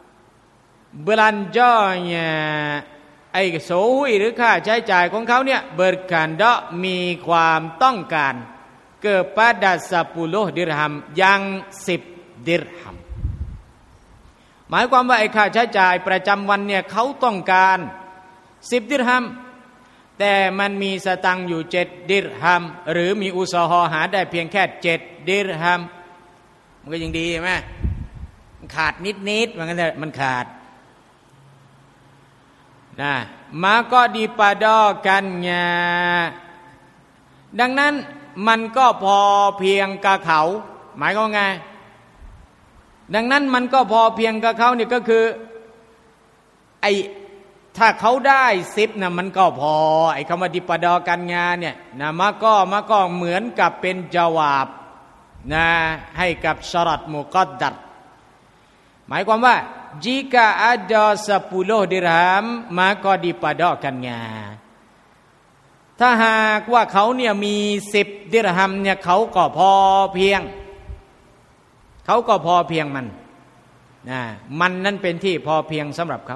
belanjanya ไอ้โสหุยหรือค่าใช้จ่ายของเขาเนี่ย berkandak มีความต้องการ kepada sepuluh dirham ยังสิบดิรฮัมหมายความว่าไอ้ค่าใช้จ่ายประจำวันเนี่ยเขาต้องการสิบดิรฮัมแต่มันมีสตังค์อยู่เจ็ดดิรฮัมหรือมีอุสหะหาได้เพียงแค่เจ็ดดิรฮัมมันก็ยังดีใช่ไหมมันขาดนิดๆมันก็มันขาดนะมาก็ดีปาดอกันไงดังนั้นมันก็พอเพียงกับเขาหมายก็ไงดังนั้นมันก็พอเพียงกับเขาเนี่ยก็คือไอถ้าเขาได้สิบนะมันก็พอไอ้คำว่าดิปดอกันงานเนี่ยนะมาก็มาก็เหมือนกับเป็นจาวาบนะให้กับสรัตมุกัดดัดหมายความว่า jika ada sepuluh dirham maka dipadokan nya ถ้าหากว่าเขาเนี่ยมีสิบดิรฮัมเนี่ยเขาก็พอเพียงเขาก็พอเพียงมันนะมันนั่นเป็นที่พอเพียงสำหรับเขา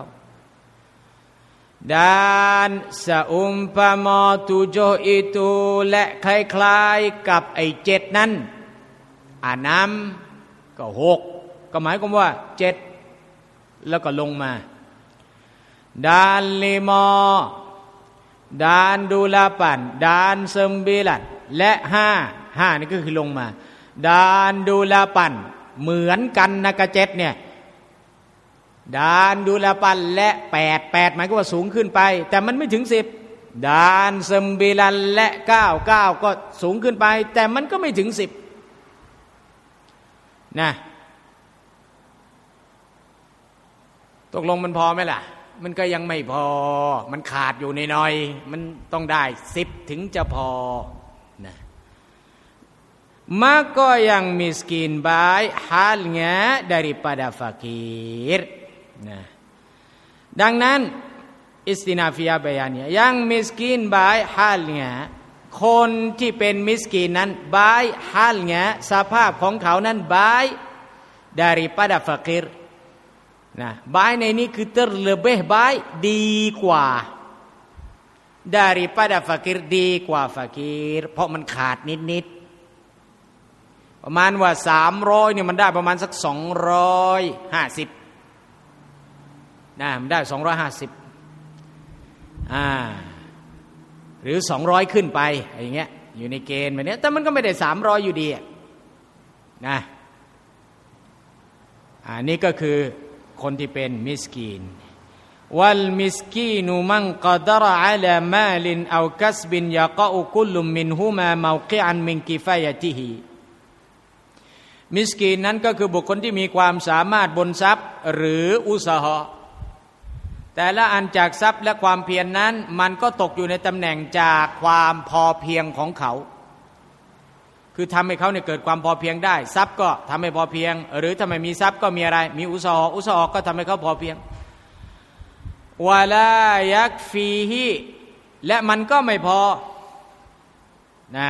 dan seumpama tujuh itu และคล้ายๆกับไอ้เจ็ดนั้นอานัมก็หกก็หมายความว่าเจ็ดแล้วก็ลงมาดานลิมอดานดูลาปันดานเซมบิลัดและห้าห้านี่ก็คือลงมาดานดูลาปันเหมือนกันนะกะเจ็ดเนี่ยดานดูลาปันและแปดแปดหมายก็ว่าสูงขึ้นไปแต่มันไม่ถึงสิบดานเซมบิลันและเก้าเก้าก็สูงขึ้นไปแต่มันก็ไม่ถึงสิบนะตกลงมันพอไหมล่ะมันก็ยังไม่พอมันขาดอยู่ในน้อยมันต้องได้สิบถึงจะพอนะmaka yang miskin baik halnya daripada fakir nah ดังนั้นอิสตินาฟิยาบายาเนี่ยยังมิสกินบายฮาลเนี่ยคนที่เป็นมิสกินนั้นบายฮาลเนี่ยสภาพของเขานั้นบาย daripada fakir นะบายในนี้คือ terlebih baik ดีกว่า daripada fakir ดีกว่าฟากีรเพราะมันขาดนิดๆประมาณว่าสามร้อยเนี่ยมันได้ประมาณสักสองร้อยห้าสิบนะมันได้สองร้อยห้าสิบอ่าหรือสองร้อยขึ้นไปอย่างเงี้ยอยู่ในเกณฑ์แบบนี้แต่มันก็ไม่ได้สามร้อยอยู่ดีนะอ่านี่ก็คือคนที่เป็นมิสกีนวัลมิสกีนุมันกะดะรอะลามาลินเอากัสบินยะกะอุกุลลุมินฮุมาเมากิอันมินกิฟายะติฮิมิสกีนนั้นก็คือบุคคลที่มีความสามารถบนทรัพย์หรืออุสาหะแต่ละอันจากทรัพย์และความเพียร น, นั้นมันก็ตกอยู่ในตำแหน่งจากความพอเพียงของเขาคือทำให้เขาเนี่ยเกิดความพอเพียงได้ทรัพย์ก็ทำให้พอเพียงหรือถ้าไม่มีทรัพย์ก็มีอะไรมีอุสาหะอุสาหะก็ทำให้เขาพอเพียงวะลายักฟีฮิและมันก็ไม่พอนะ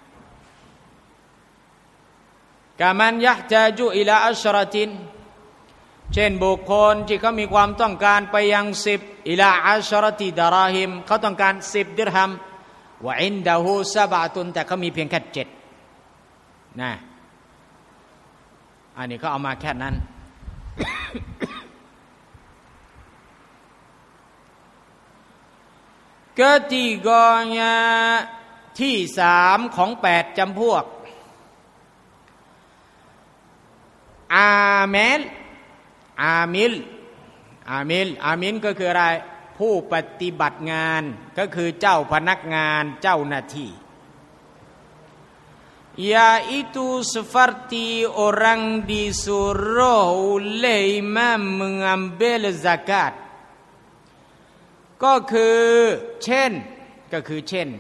กามันยะตาจุอิลาอัชรตินเช่นบุคคลที่เขามีความต้องการไปยังสิบอิลาอัชรติดาราฮิมเขาต้องการสิบดิรฮัมวะอินดะฮูซะบะตุนแต่เขามีเพียงแค่เจ็ดนะอันนี้เขาเอามาแค่นั้น Ketiganya ที่สามของแปดจำพวกอาเมลอามิลอามิลอามิลก็คืออะไรผู้ปฏิบัติงานก็คือเจ้าพนักงานเจ้าหน้าที่ yaitu seperti orang disuruh oleh imam mengambil zakat ก็คือเช่นก็คือเช่น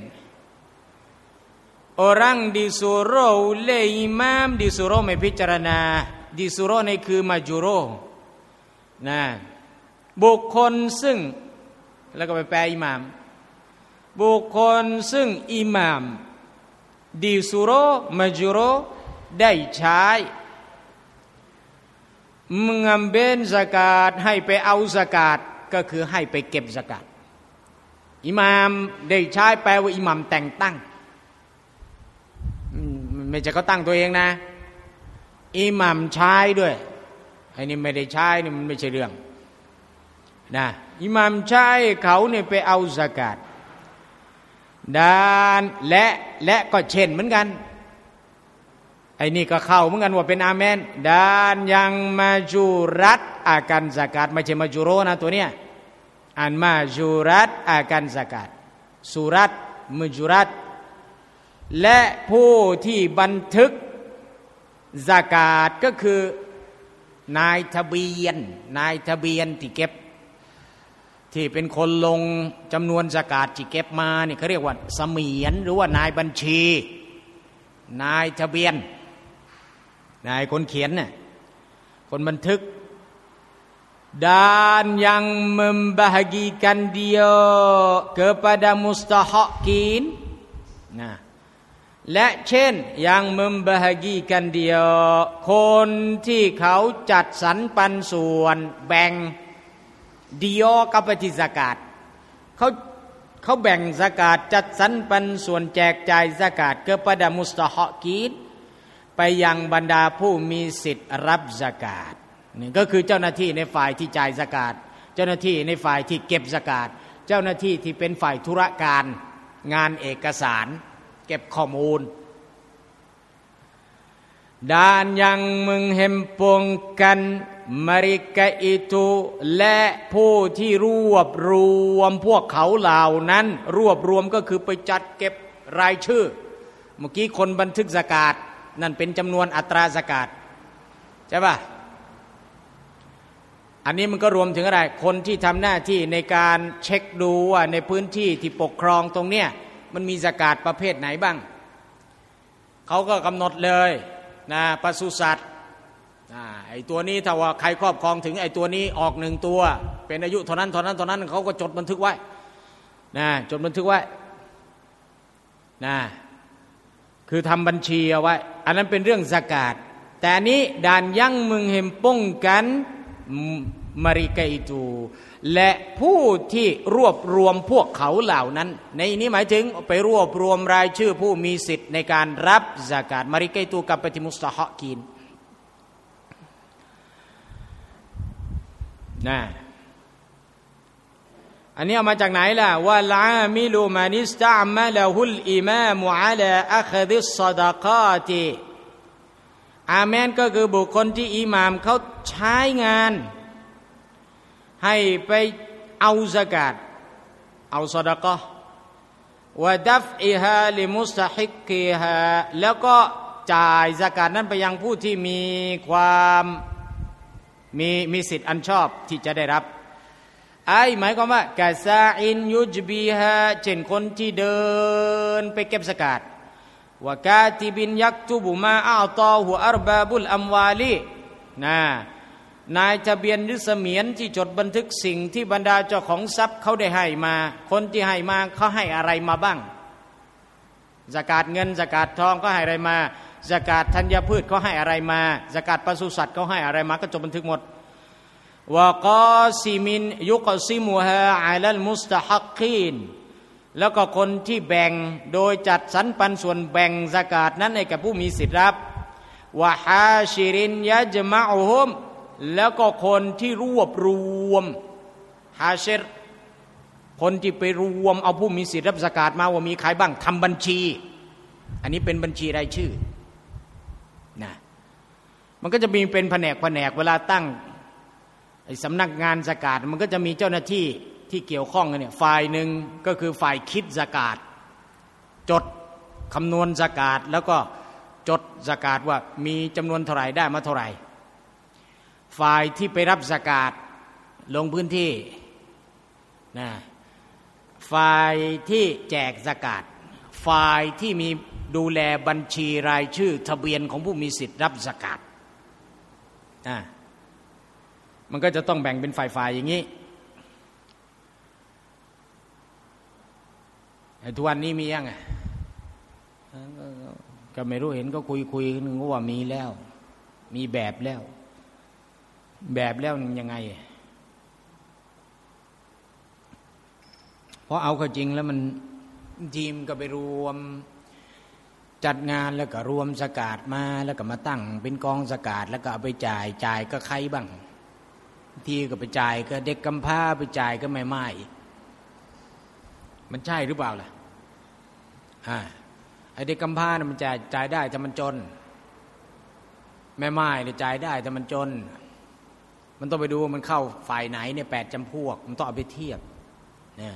orang disuruh oleh imam disuruh ไม่พิจารณา disuruh นี่คือมาจุโรนะบุคคลซึ่งแล้วก็ไปแปลอิหม่ามบุคคลซึ่งอิหม่ามดิสุโรมาจุโรได้ใช้mengambil zakat ให้ไปเอาซะกาตก็คือให้ไปเก็บซะกาตอิหม่ามได้ใช้แปลว่าอิหม่ามแต่งตั้งไม่ใช่เขาตั้งตัวเองนะอิหม่ามใช้ด้วยไอ้นี่ไม่ได้ใช้นี่มันไม่ใช่เรื่องนะอิหม่ามใช้เขาเนี่ยไปเอาซะกาตด้านและและก็เช่นเหมือนกันไอ้นี่ก็เข้าเหมือนกันว่าเป็นอาเมนด้านยังมาจูรัตอาการซะกาตไม่ใช่มาจูโรนะตัวเนี้ยอันมาจูรัตอาการซะกาตสุรัตมจุรัตและผู้ที่บันทึกซะกาตก็คือนายทะเบียนนายทะเบียนที่เก็บที่เป็นคนลงจำนวนซะกาตที่เก็บมานี่เขาเรียกว่าเสมียนหรือว่านายบัญชีนายทะเบียนนายคนเขียนน่ะคนบันทึกdan yang membahagikan dia kepada mustahiqin nah และเช่นยัง membahagikan dia คนที่เขาจัดสรรปันส่วนแบ่งดิยอกับปฏิซะกาตเขาเขาแบ่งซะกาตจัดสรรปันส่วนแจกจ่ายซะกาต kepada mustahiqin ไปยังบรรดาผู้มีสิทธิ์รับซะกาตนี่ก็คือเจ้าหน้าที่ในฝ่ายที่จ่ายซะกาตเจ้าหน้าที่ในฝ่ายที่เก็บซะกาตเจ้าหน้าที่ที่เป็นฝ่ายธุรการงานเอกสารเก็บข้อมูล dan yang menghempungkan mereka itu และผู้ที่รวบรวมพวกเขาเหล่านั้นรวบรวมก็คือไปจัดเก็บรายชื่อเมื่อกี้คนบันทึกซะกาตนั่นเป็นจำนวนอัตราซะกาตใช่ป่ะอันนี้มันก็รวมถึงอะไรคนที่ทำหน้าที่ในการเช็คดูว่าในพื้นที่ที่ปกครองตรงเนี้ยมันมีซะกาตประเภทไหนบ้างเขาก็กำหนดเลยนะปศุสัตว์ไอ้ตัวนี้ถ้าว่าใครครอบครองถึงไอ้ตัวนี้ออกหนึ่งตัวเป็นอายุเท่านั้นเท่านั้นเท่านั้นเขาก็จดบันทึกไว้นะจดบันทึกไว้นะคือทำบัญชีเอาไว้อันนั้นเป็นเรื่องซะกาตแต่อันนี้ด่านยั่งมึงเห็มป้องกันมาริกาอิตูและผู้ที่รวบรวมพวกเขาเหล่านั้นในนี้หมายถึงไปรวบรวมรายชื่อผู้มีสิทธิ์ในการรับซะกาตมาริกาอิตูกับปฏิมุสตะฮะกีนนะอันนี้เอามาจากไหนล่ะว่าลามิลูมานิสตะมะละฮุลอิมามุอะลาอัคดิสซะดะกาติอาเมนก็คือบุคคลที่อิหม่ามเขาใช้งานให้ไปเอาซะกาตเอาซอดะกอฮ์วะดัฟอิฮาลิมุสตะฮิกกิฮาแล้วก็จ่ายซะกาตนั้นไปยังผู้ที่มีความมีมีสิทธิ์อันชอบที่จะได้รับไอ้หมายความว่ากะซาอินยุจบีฮาเช่นคนที่เดินไปเก็บซะกาตวะกาติบินยักตุบุมาอัตอฮุอัรบาบุลอัมวาลีนะนายทะเบียนหรือเสมียนที่จดบันทึกสิ่งที่บรรดาเจ้าของทรัพย์เขาได้ให้มาคนที่ให้มาเขาให้อะไรมาบ้างซะกาตเงินซะกาตทองก็ให้อะไรมาซะกาตธัญพืชเขาให้อะไรมาซะกาตปศุสัตว์เขาให้อะไรมาก็จดบันทึกหมดวะกอซิมินยุกซิมุฮาอะลัลมุสตะฮักกีนแล้วก็คนที่แบ่งโดยจัดสรรปันส่วนแบ่งซะกาตนั้นให้กับผู้มีสิทธิ์รับวะฮาชิรินยะจมะอุฮุมแล้วก็คนที่รวบรวมฮาชิรคนที่ไปรวมเอาผู้มีสิทธิ์รับซะกาตมาว่ามีใครบ้างทำบัญชีอันนี้เป็นบัญชีรายชื่อนะมันก็จะมีเป็นแผนกแผนกเวลาตั้งไอ้สำนักงานซะกาตมันก็จะมีเจ้าหน้าที่ที่เกี่ยวข้องกันเนี่ยฝ่ายหนึ่งก็คือฝ่ายคิดซะกาตจดคำนวณซะกาตแล้วก็จดซะกาตว่ามีจำนวนเท่าไหร่ได้มาเท่าไหร่ฝ่ายที่ไปรับซะกาตลงพื้นที่นะฝ่ายที่แจกซะกาตฝ่ายที่มีดูแลบัญชีรายชื่อทะเบียนของผู้มีสิทธิ์รับซะกาตอ่ามันก็จะต้องแบ่งเป็นฝ่ายๆอย่างนี้ทุกวันนี้มียังไงก็ไม่รู้เห็นก็คุยคุยนึงว่ามีแล้วมีแบบแล้วแบบแล้วยังไงเพราะเอาเข้าจริงแล้วมันทีมก็ไปรวมจัดงานแล้วก็รวมซะกาตมาแล้วก็มาตั้งเป็นกองซะกาตแล้วก็เอาไปจ่ายจ่ายก็ใครบ้างทีก็ไปจ่ายก็เด็กกำพร้าไปจ่ายก็ไม่ไม่มันใช่หรือเปล่าล่ะอ่าไอเด็กกำพร้านะมันจ่ายจ่ายได้แต่มันจนแม่ไม้เนี่ยจ่ายได้แต่มันจนมันต้องไปดูมันเข้าฝ่ายไหนเนี่ยแปดจำพวกมันต้องเอาไปเทียบเนี่ย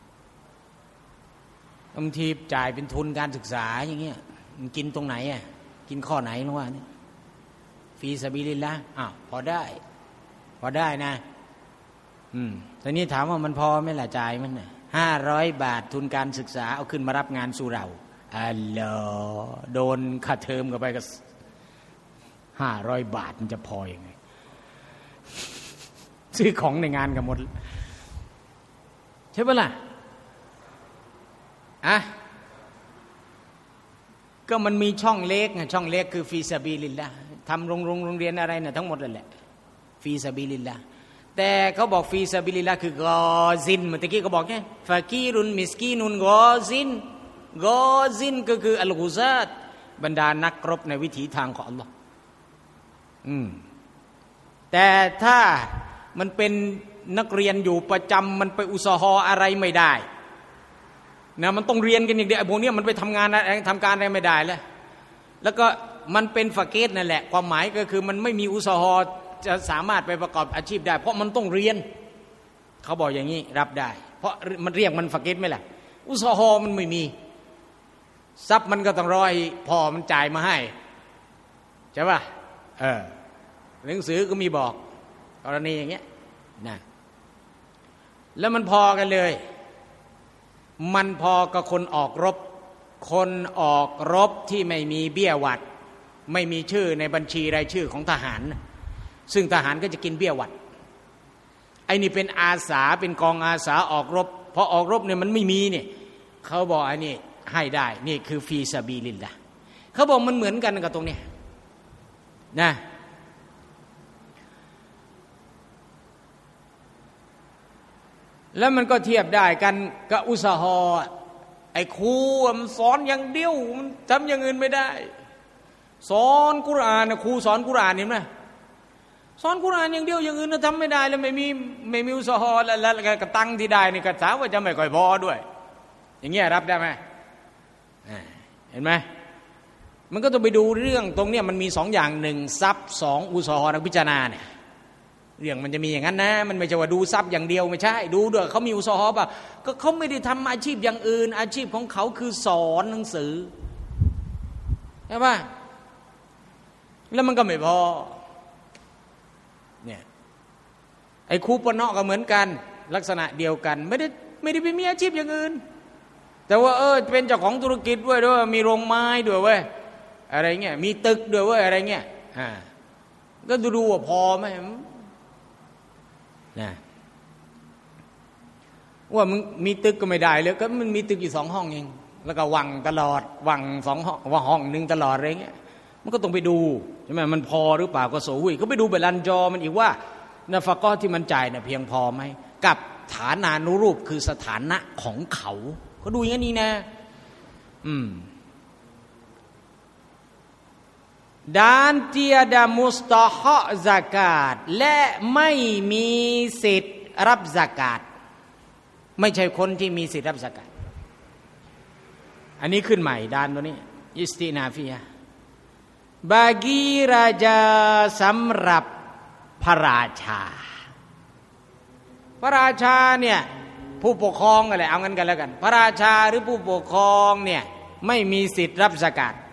บางทีจ่ายเป็นทุนการศึกษาอย่างเงี้ยมันกินตรงไหนอ่ะกินข้อไหนรู้ว่าเนี่ยฟีซาบิลิลละอ้าวพอได้พอได้นะอืมทีนี้ถามว่ามันพอไหมล่ะจ่ายมันน่ะห้าร้อยบาททุนการศึกษาเอาขึ้นมารับงานสู่เราอัลลอฮ์โดนค่าเทอมกันไปก็ห้าร้อยบาทมันจะพอยังไงซื้อของในงานกันหมดใช่ปะล่ะอ่ะก็มันมีช่องเล็กไงช่องเล็กคือฟีซาบิลิลละทำโรงโรงโรงเรียนอะไรเนี่ยทั้งหมดนั่นแหละฟีซาบิลิลละแต่เขาบอกฟีซาบิลิลละคือกอซินเมื่อกี้เขาบอกไงฟากีรุนมิสกีนุนกอซินกอซินก็คืออัลกุซาตบรรดานักรบในวิถีทางของอัลลอฮ์อืมแต่ถ้ามันเป็นนักเรียนอยู่ประจำมันไปอุสฮออะไรไม่ได้นะมันต้องเรียนกันอย่างเดียวไอ้พวกนี้มันไปทำงานอะไรทำการอะไรไม่ได้แล้วแล้วก็มันเป็นฟาเกตนั่นแหละความหมายก็คือมันไม่มีอุสฮอจะสามารถไปประกอบอาชีพได้เพราะมันต้องเรียนเขาบอกอย่างนี้รับได้เพราะมันเรียกมันฟาเกตไหมล่ะอุสฮอมันไม่มีทรัพย์มันก็ต้องรอให้พ่อมันจ่ายมาให้ใช่ป่ะเออหนังสือก็มีบอกกรณีอย่างเงี้ยนะแล้วมันพอกันเลยมันพอกับคนออกรบคนออกรบที่ไม่มีเบี้ยหวัดไม่มีชื่อในบัญชีรายชื่อของทหารซึ่งทหารก็จะกินเบี้ยหวัดไอ้นี่เป็นอาสาเป็นกองอาสาออกรบพอออกรบเนี่ยมันไม่มีเนี่ยเขาบอกไอ้นี่ให้ได้นี่คือฟีซาบิลิลละเขาบอกมันเหมือนกันกับตรงนี้นะแล้วมันก็เทียบได้กันกับอุสฮอไอ้ครูมันสอนอย่างเดียวมันทำอย่างอื่นไม่ได้สอนกุรอานนะครูสอนกุรอานเห็นไหมสอนกุรอานอย่างเดียวอย่างอื่นน่ะทำไม่ได้แล้วไม่มีไม่มีอุสฮอแล้วแล้วก็ตังที่ได้นี่ก็ถามว่าจะไม่ค่อยพอด้วยอย่างเงี้ยรับได้ไหมเห็นไหมมันก็ต้องไปดูเรื่องตรงเนี้ยมันมีสองอย่างหนึ่งทรัพย์สองอุสฮอนักพิจารณาเนี่ยเรื่องมันจะมีอย่างนั้นนะมันไม่ใช่ว่าดูทรัพย์อย่างเดียวไม่ใช่ดูด้วยเขามีอุซอฮาบะก็เขาไม่ได้ทำอาชีพอย่างอื่นอาชีพของเขาคือสอนหนังสือใช่ป่ะแล้วมันก็ไม่พอเนี่ยไอ้ครูปนอกก็เหมือนกันลักษณะเดียวกันไม่ได้ไม่ได้ไปมีอาชีพอย่างอื่นแต่ว่าเออเป็นเจ้าของธุรกิจด้วยด้วยมีโรงไม้ด้วยเว้ยอะไรเงี้ยมีตึกด้วยเว้ยอะไรเงี้ยอ่าก็ดูดูว่าพอไหมนะว่ามึงมีตึกก็ไม่ได้เลยก็มันมีตึกอยู่สองห้องเองแล้วก็วังตลอดวังสองห้องว่าห้องนึงตลอดอะไรเงี้ยมันก็ต้องไปดูใช่ไหมมันพอหรือเปล่าก็โสหุยก็ไปดูเบลันจอมันอีกว่านาฟะกอที่มันจ่ายเนี่ยเพียงพอไหมกับฐานานุรูปคือสถานะของเขาก็ดูอย่างนี้นะอืมด้านเตียดามุสตาฮะซากาตและไม่มีสิทธิ์รับซากาตไม่ใช่คนที่มีสิทธิ์รับซากาตอันนี้ขึ้นใหม่ด้านตัวนี้อิสตินาฟียะบากีราชาสำหรับพระราชาพระราชาเนี่ยผู้ปกครองอะไรเอางั้นกันแล้วกันพระราชาหรือผู้ปกครองเนี่ยไม่มีสิทธิ์รับซากาต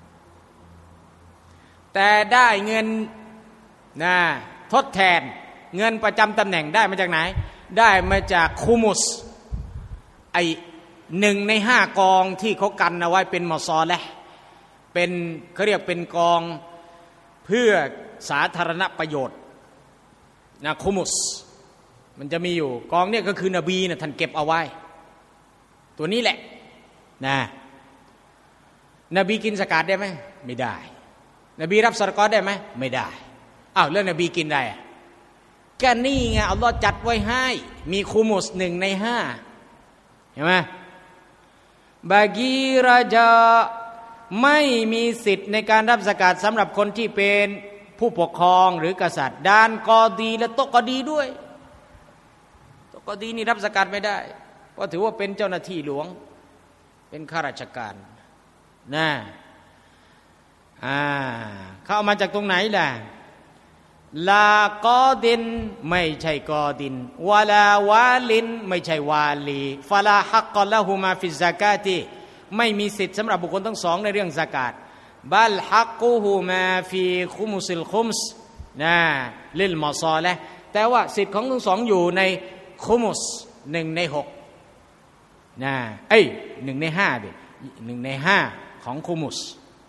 แต่ได้เงินนะทดแทนเงินประจำตำแหน่งได้มาจากไหนได้มาจากคุมุสไอหนึ่งในห้ากองที่เขากันเอาไว้เป็นมอซอและเป็นเขาเรียกเป็นกองเพื่อสาธารณประโยชน์นะคุมุสมันจะมีอยู่กองเนี่ยก็คือนบีนะท่านเก็บเอาไว้ตัวนี้แหละนะนบีกินซะกาตได้ไหมไม่ได้นบีรับซะกาตได้ไหมไม่ได้อ้าวแล้วนบีกินได้ก็นี่ไงอัลลอฮ์จัดไว้ให้มีคุมุสหนึ่งในห้าเห็นไหมบากีราชาไม่มีสิทธิ์ในการรับซะกาตสำหรับคนที่เป็นผู้ปกครองหรือกษัตริย์ด้านกอดีและโตกอดีด้วยโตกอดีนี่รับซะกาตไม่ได้เพราะถือว่าเป็นเจ้าหน้าที่หลวงเป็นข้าราชการนะอ่าเขาเอามาจากตรงไหนล่ะลากอดินไม่ใช่กอดินวะลาวาลินไม่ใช่วาลีฟะลาฮักกะละฮูมาฟิซซะกาติไม่มีสิทธิ์สำหรับบุคคลทั้งสองในเรื่องซะกาตบัลฮักกุฮูมาฟีคุมุซิลคุมส์นะลิลมอซอละแต่ว่าสิทธิ์ของทั้งสองอยู่ในคุมุสหนึ่งในหกนะเอ้ยหนึ่งในห้าดิหนึ่งในห้าของคุมุส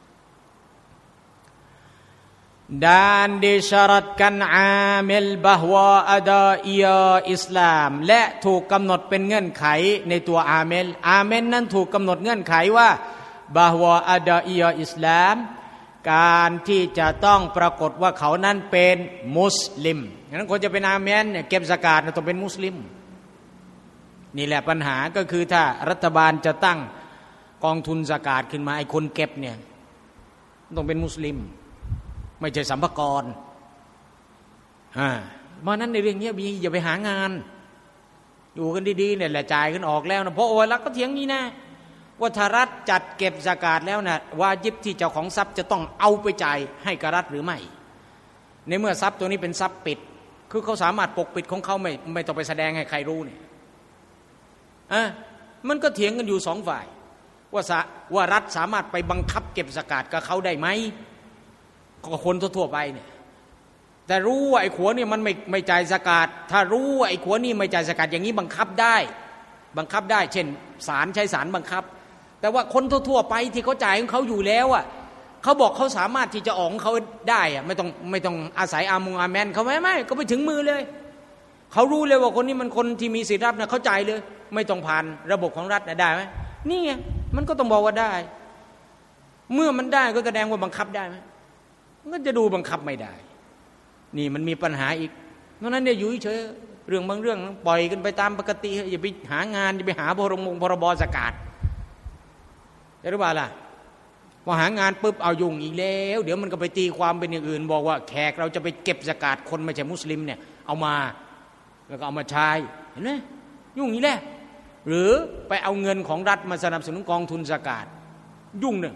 dan disyaratkan amil bahwa ada ia Islam และถูกกำหนดเป็นเงื่อนไขในตัวอาเมลอาเมลนั้นถูกกำหนดเงื่อนไขว่า bahwa ada ia Islam การที่จะต้องปรากฏว่าเขานั้นเป็นมุสลิมงั้นคนจะเป็นอาเมลเนี่ยเก็บซะกาตต้องเป็นมุสลิมนี่แหละปัญหาก็คือถ้ารัฐบาลจะตั้งกองทุนซะกาตขึ้นมาไอ้คนเก็บเนี่ยต้องเป็นมุสลิมไม่ใช่สัมภากรอ่าเพราะนั้นในเรื่องนี้อย่าไปหางานอยู่กันดีๆเนี่ยแหละจ่ายกันออกแล้วนะเพราะโอ้ยแล้วก็เถียงนี้นะว่าถ้ารัฐจัดเก็บซะกาตแล้วนะวาญิบที่เจ้าของทรัพย์จะต้องเอาไปจ่ายให้กับรัฐหรือไม่ในเมื่อทรัพย์ตัวนี้เป็นทรัพย์ปิดคือเขาสามารถปกปิดของเขาไม่ไม่ต้องไปแสดงให้ใครรู้เนี่ยอ่ะมันก็เถียงกันอยู่สองฝ่ายว่าว่ารัฐสามารถไปบังคับเก็บซะกาตกับเขาได้ไหมก็คนทั่วไปเนี่ยแต่รู้ว่าไอ้ขัวเนี่ยมันไม่ไม่จ่ายซะกาตถ้ารู้ว่าไอ้ขัวนี่ไม่จ่ายซะกาตอย่างนี้บังคับได้บังคับได้เช่นศาลใช้ศาลบังคับแต่ว่าคนทั่วๆไปที่เขาจ่ายของเขาอยู่แล้วอ่ะเขาบอกเขาสามารถที่จะออกเขาได้อ่ะไม่ต้องไม่ต้องอาศัยอามุงอาแมนเขาไม่ไม่ก็ไปถึงมือเลยเขารู้เลยว่าคนนี้มันคนที่มีสิทธิ์รับนะเขาจ่ายเลยไม่ต้องผ่านระบบของรัฐได้ไหมนี่ไงมันก็ต้องบอกว่าได้เมื่อมันได้ก็แสดงว่าบังคับได้ไหมก็จะดูบังคับไม่ได้นี่มันมีปัญหาอีกเพราะนั้นเนี่ยอยู่เฉยเรื่องบางเรื่องปล่อยกันไปตามปกติอย่าไปหางานอย่าไปหาพรบพรบซะกาตได้หรือเปล่าล่ะพอหางานปุ๊บเอายุ่งอีกแล้วเดี๋ยวมันก็ไปตีความเป็นอย่างอื่นบอกว่าแขกเราจะไปเก็บซะกาตคนไม่ใช่มุสลิมเนี่ยเอามาแล้วก็เอามาใช้เห็นไหมยุ่งอีกแล้วหรือไปเอาเงินของรัฐมาสนับสนุนกองทุนซะกาตยุ่งหนึ่ง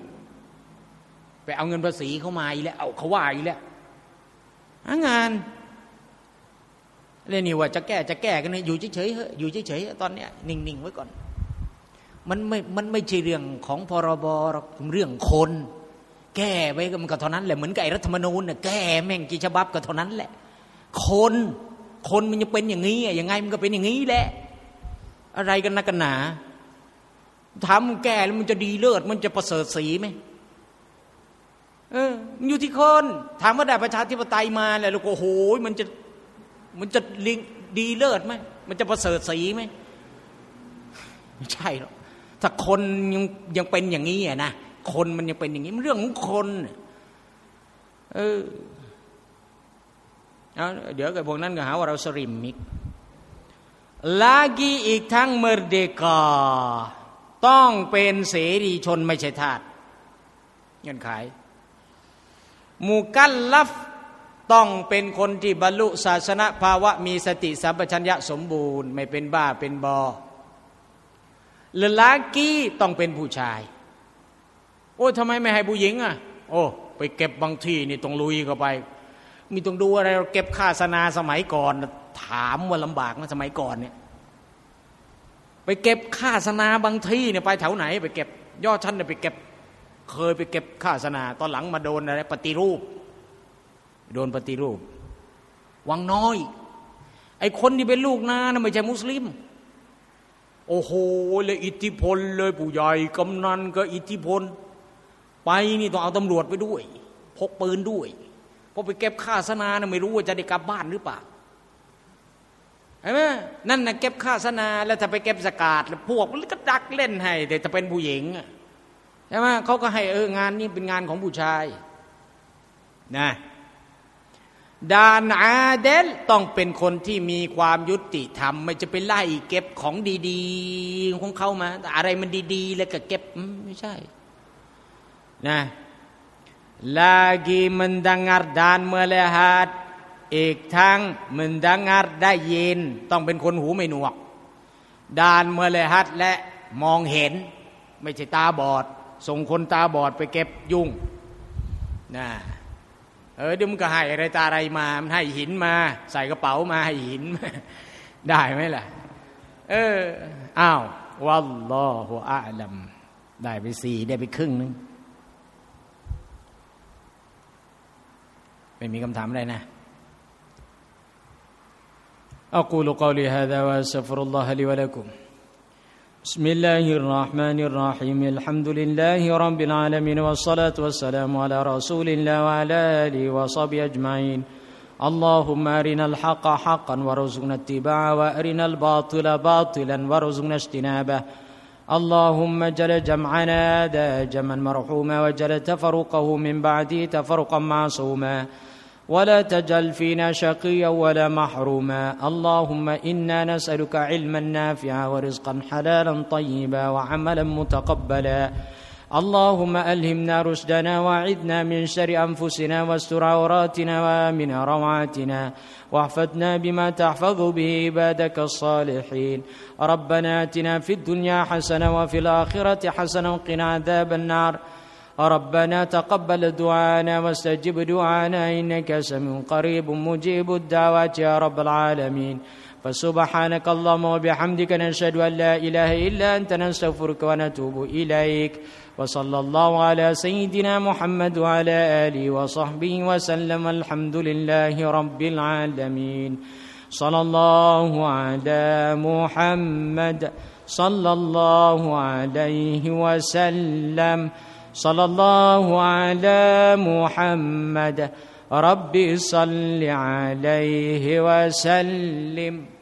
ไปเอาเงินภาษีเข้ามาอีกแล้วเอาเขาว่าอีกแล้วหางานเรื่องนี้ว่าจะแก้จะแก้กันอยู่เฉยๆเฮ้ยอยู่เฉยๆตอนเนี้ยนิ่งๆไว้ก่อนมันไม่มันไม่ใช่เรื่องของพรบเรื่องคนแก้ไว้มันก็เท่านั้นแหละเหมือนกับรัฐธรรมนูญน่ะแก้แม่งกี่ฉบับก็เท่านั้นแหละคนคนมันจะเป็นอย่างนี้ยังไงมันก็เป็นอย่างนี้แหละอะไรกันนักกันหนาถามมึงแก้แล้วมันจะดีเลิศมันจะประเสริฐศรีไหมเออมันอยู่ที่คนถามว่าได้ประชาธิปไตยมาแล้วลูกโอ้โหมันจะมันจะดีเลิศไหมมันจะประเสริฐศรีไหมไม่ใช่หรอกถ้าคนยังยังเป็นอย่างนี้อ่ะนะคนมันยังเป็นอย่างนี้มันเรื่องของคนเออเอาเดี๋ยวกับพวกนั้นก็หาว่าเราสริมมิกlagiอีกทั้ง merdeka ต้องเป็นเสรีชนไม่ใช่ทาสเงื่อนไขมุกัลลัฟต้องเป็นคนที่บรรลุศาสนภาวะมีสติสัมปชัญญะสมบูรณ์ไม่เป็นบ้าเป็นบอเลลากีต้องเป็นผู้ชายโอ้ทำไมไม่ให้ผู้หญิงอ่ะโอ้ไปเก็บบางที่นี่ต้องลุยเข้าไปมีต้องดูอะไรเก็บค่าสนาสมัยก่อนถามว่าลำบากนะสมัยก่อนเนี่ยไปเก็บค่าสนาบางที่เนี่ยไปแถวไหนไปเก็บยอดชั้นเนี่ยไปเก็บเคยไปเก็บค่าสนาตอนหลังมาโดนอะไรปฏิรูปโดนปฏิรูปวังน้อยไอ้คนที่เป็นลูกนานะไม่ใช่มุสลิมโอ้โหเลยอิทธิพลเลยผู้ใหญ่กำนันก็อิทธิพลไปนี่ต้องเอาตำรวจไปด้วยพกปืนด้วยพอไปเก็บค่าสนานะไม่รู้ว่าจะได้กลับบ้านหรือเปล่าเห็นไหมนั่นนะเก็บค่าสนาแล้วถ้าไปเก็บสกาดแล้วพวกมันก็ดักเล่นให้แต่ถ้าเป็นผู้หญิงใช่ไหมเขาก็ให้เอองานนี้เป็นงานของผู้ชายนะดานอาเดลต้องเป็นคนที่มีความยุติธรรมไม่จะไปไล่เก็บของดีๆของเขามาอะไรมันดีๆแล้วก็เก็บไม่ใช่นะ lagi mendengar dan melihat อีกทั้ง mendengar ได้ยินต้องเป็นคนหูไม่หนวก dan melihat และมองเห็นไม่ใช่ตาบอดส่งคนตาบอดไปเก็บยุ่งนะเออเดี๋ยวมันก็ให้อะไรตาอะไรมามันให้หินมาใส่กระเป๋ามาให้หินได้ไหมล่ะเอออ้าววัลลอฮุอาลัมได้ไปสี่ได้ไปครึ่งนึงไม่มีคำถามอะไรนะأقول قولي هذا وأستغفر الله لي ولكم بسم الله الرحمن الرحيم الحمد لله رب العالمين والصلاة والسلام على رسول الله وعلى آله وصحبه أجمعين اللهم أرنا الحق حقا وارزقنا اتباعه وأرنا الباطل باطلا وارزقنا اجتنابه اللهم اجعل جمعنا هذا جمعا مرحوما واجعل تفرقه من بعده تفرقا معصوما ولا تجعل فينا شقيا ولا محروما اللهم إنا نسألك علما نافعا ورزقا حلالا طيبا وعملا متقبلا اللهم ألهمنا رشدنا وأعذنا من شر أنفسنا واستر عوراتنا وآمن روعاتنا واحفظنا بما تحفظ به عبادك الصالحين ربنا آتنا في الدنيا حسنة وفي الآخرة حسنة وقنا عذاب النار ربنا تقبل دعانا واستجب دعانا إنك سميع قريب مجيب الدعوات يا رب العالمين فسبحانك اللهم وبحمدك نشهد أن لا إله إلا أنت نستغفرك ونتوب إليك وصلى الله على سيدنا محمد وعلى آله وصحبه وسلم الحمد لله رب العالمين صلى الله على محمد صلى الله عليه وسلم صلى الله على محمد رب صل عليه وسلم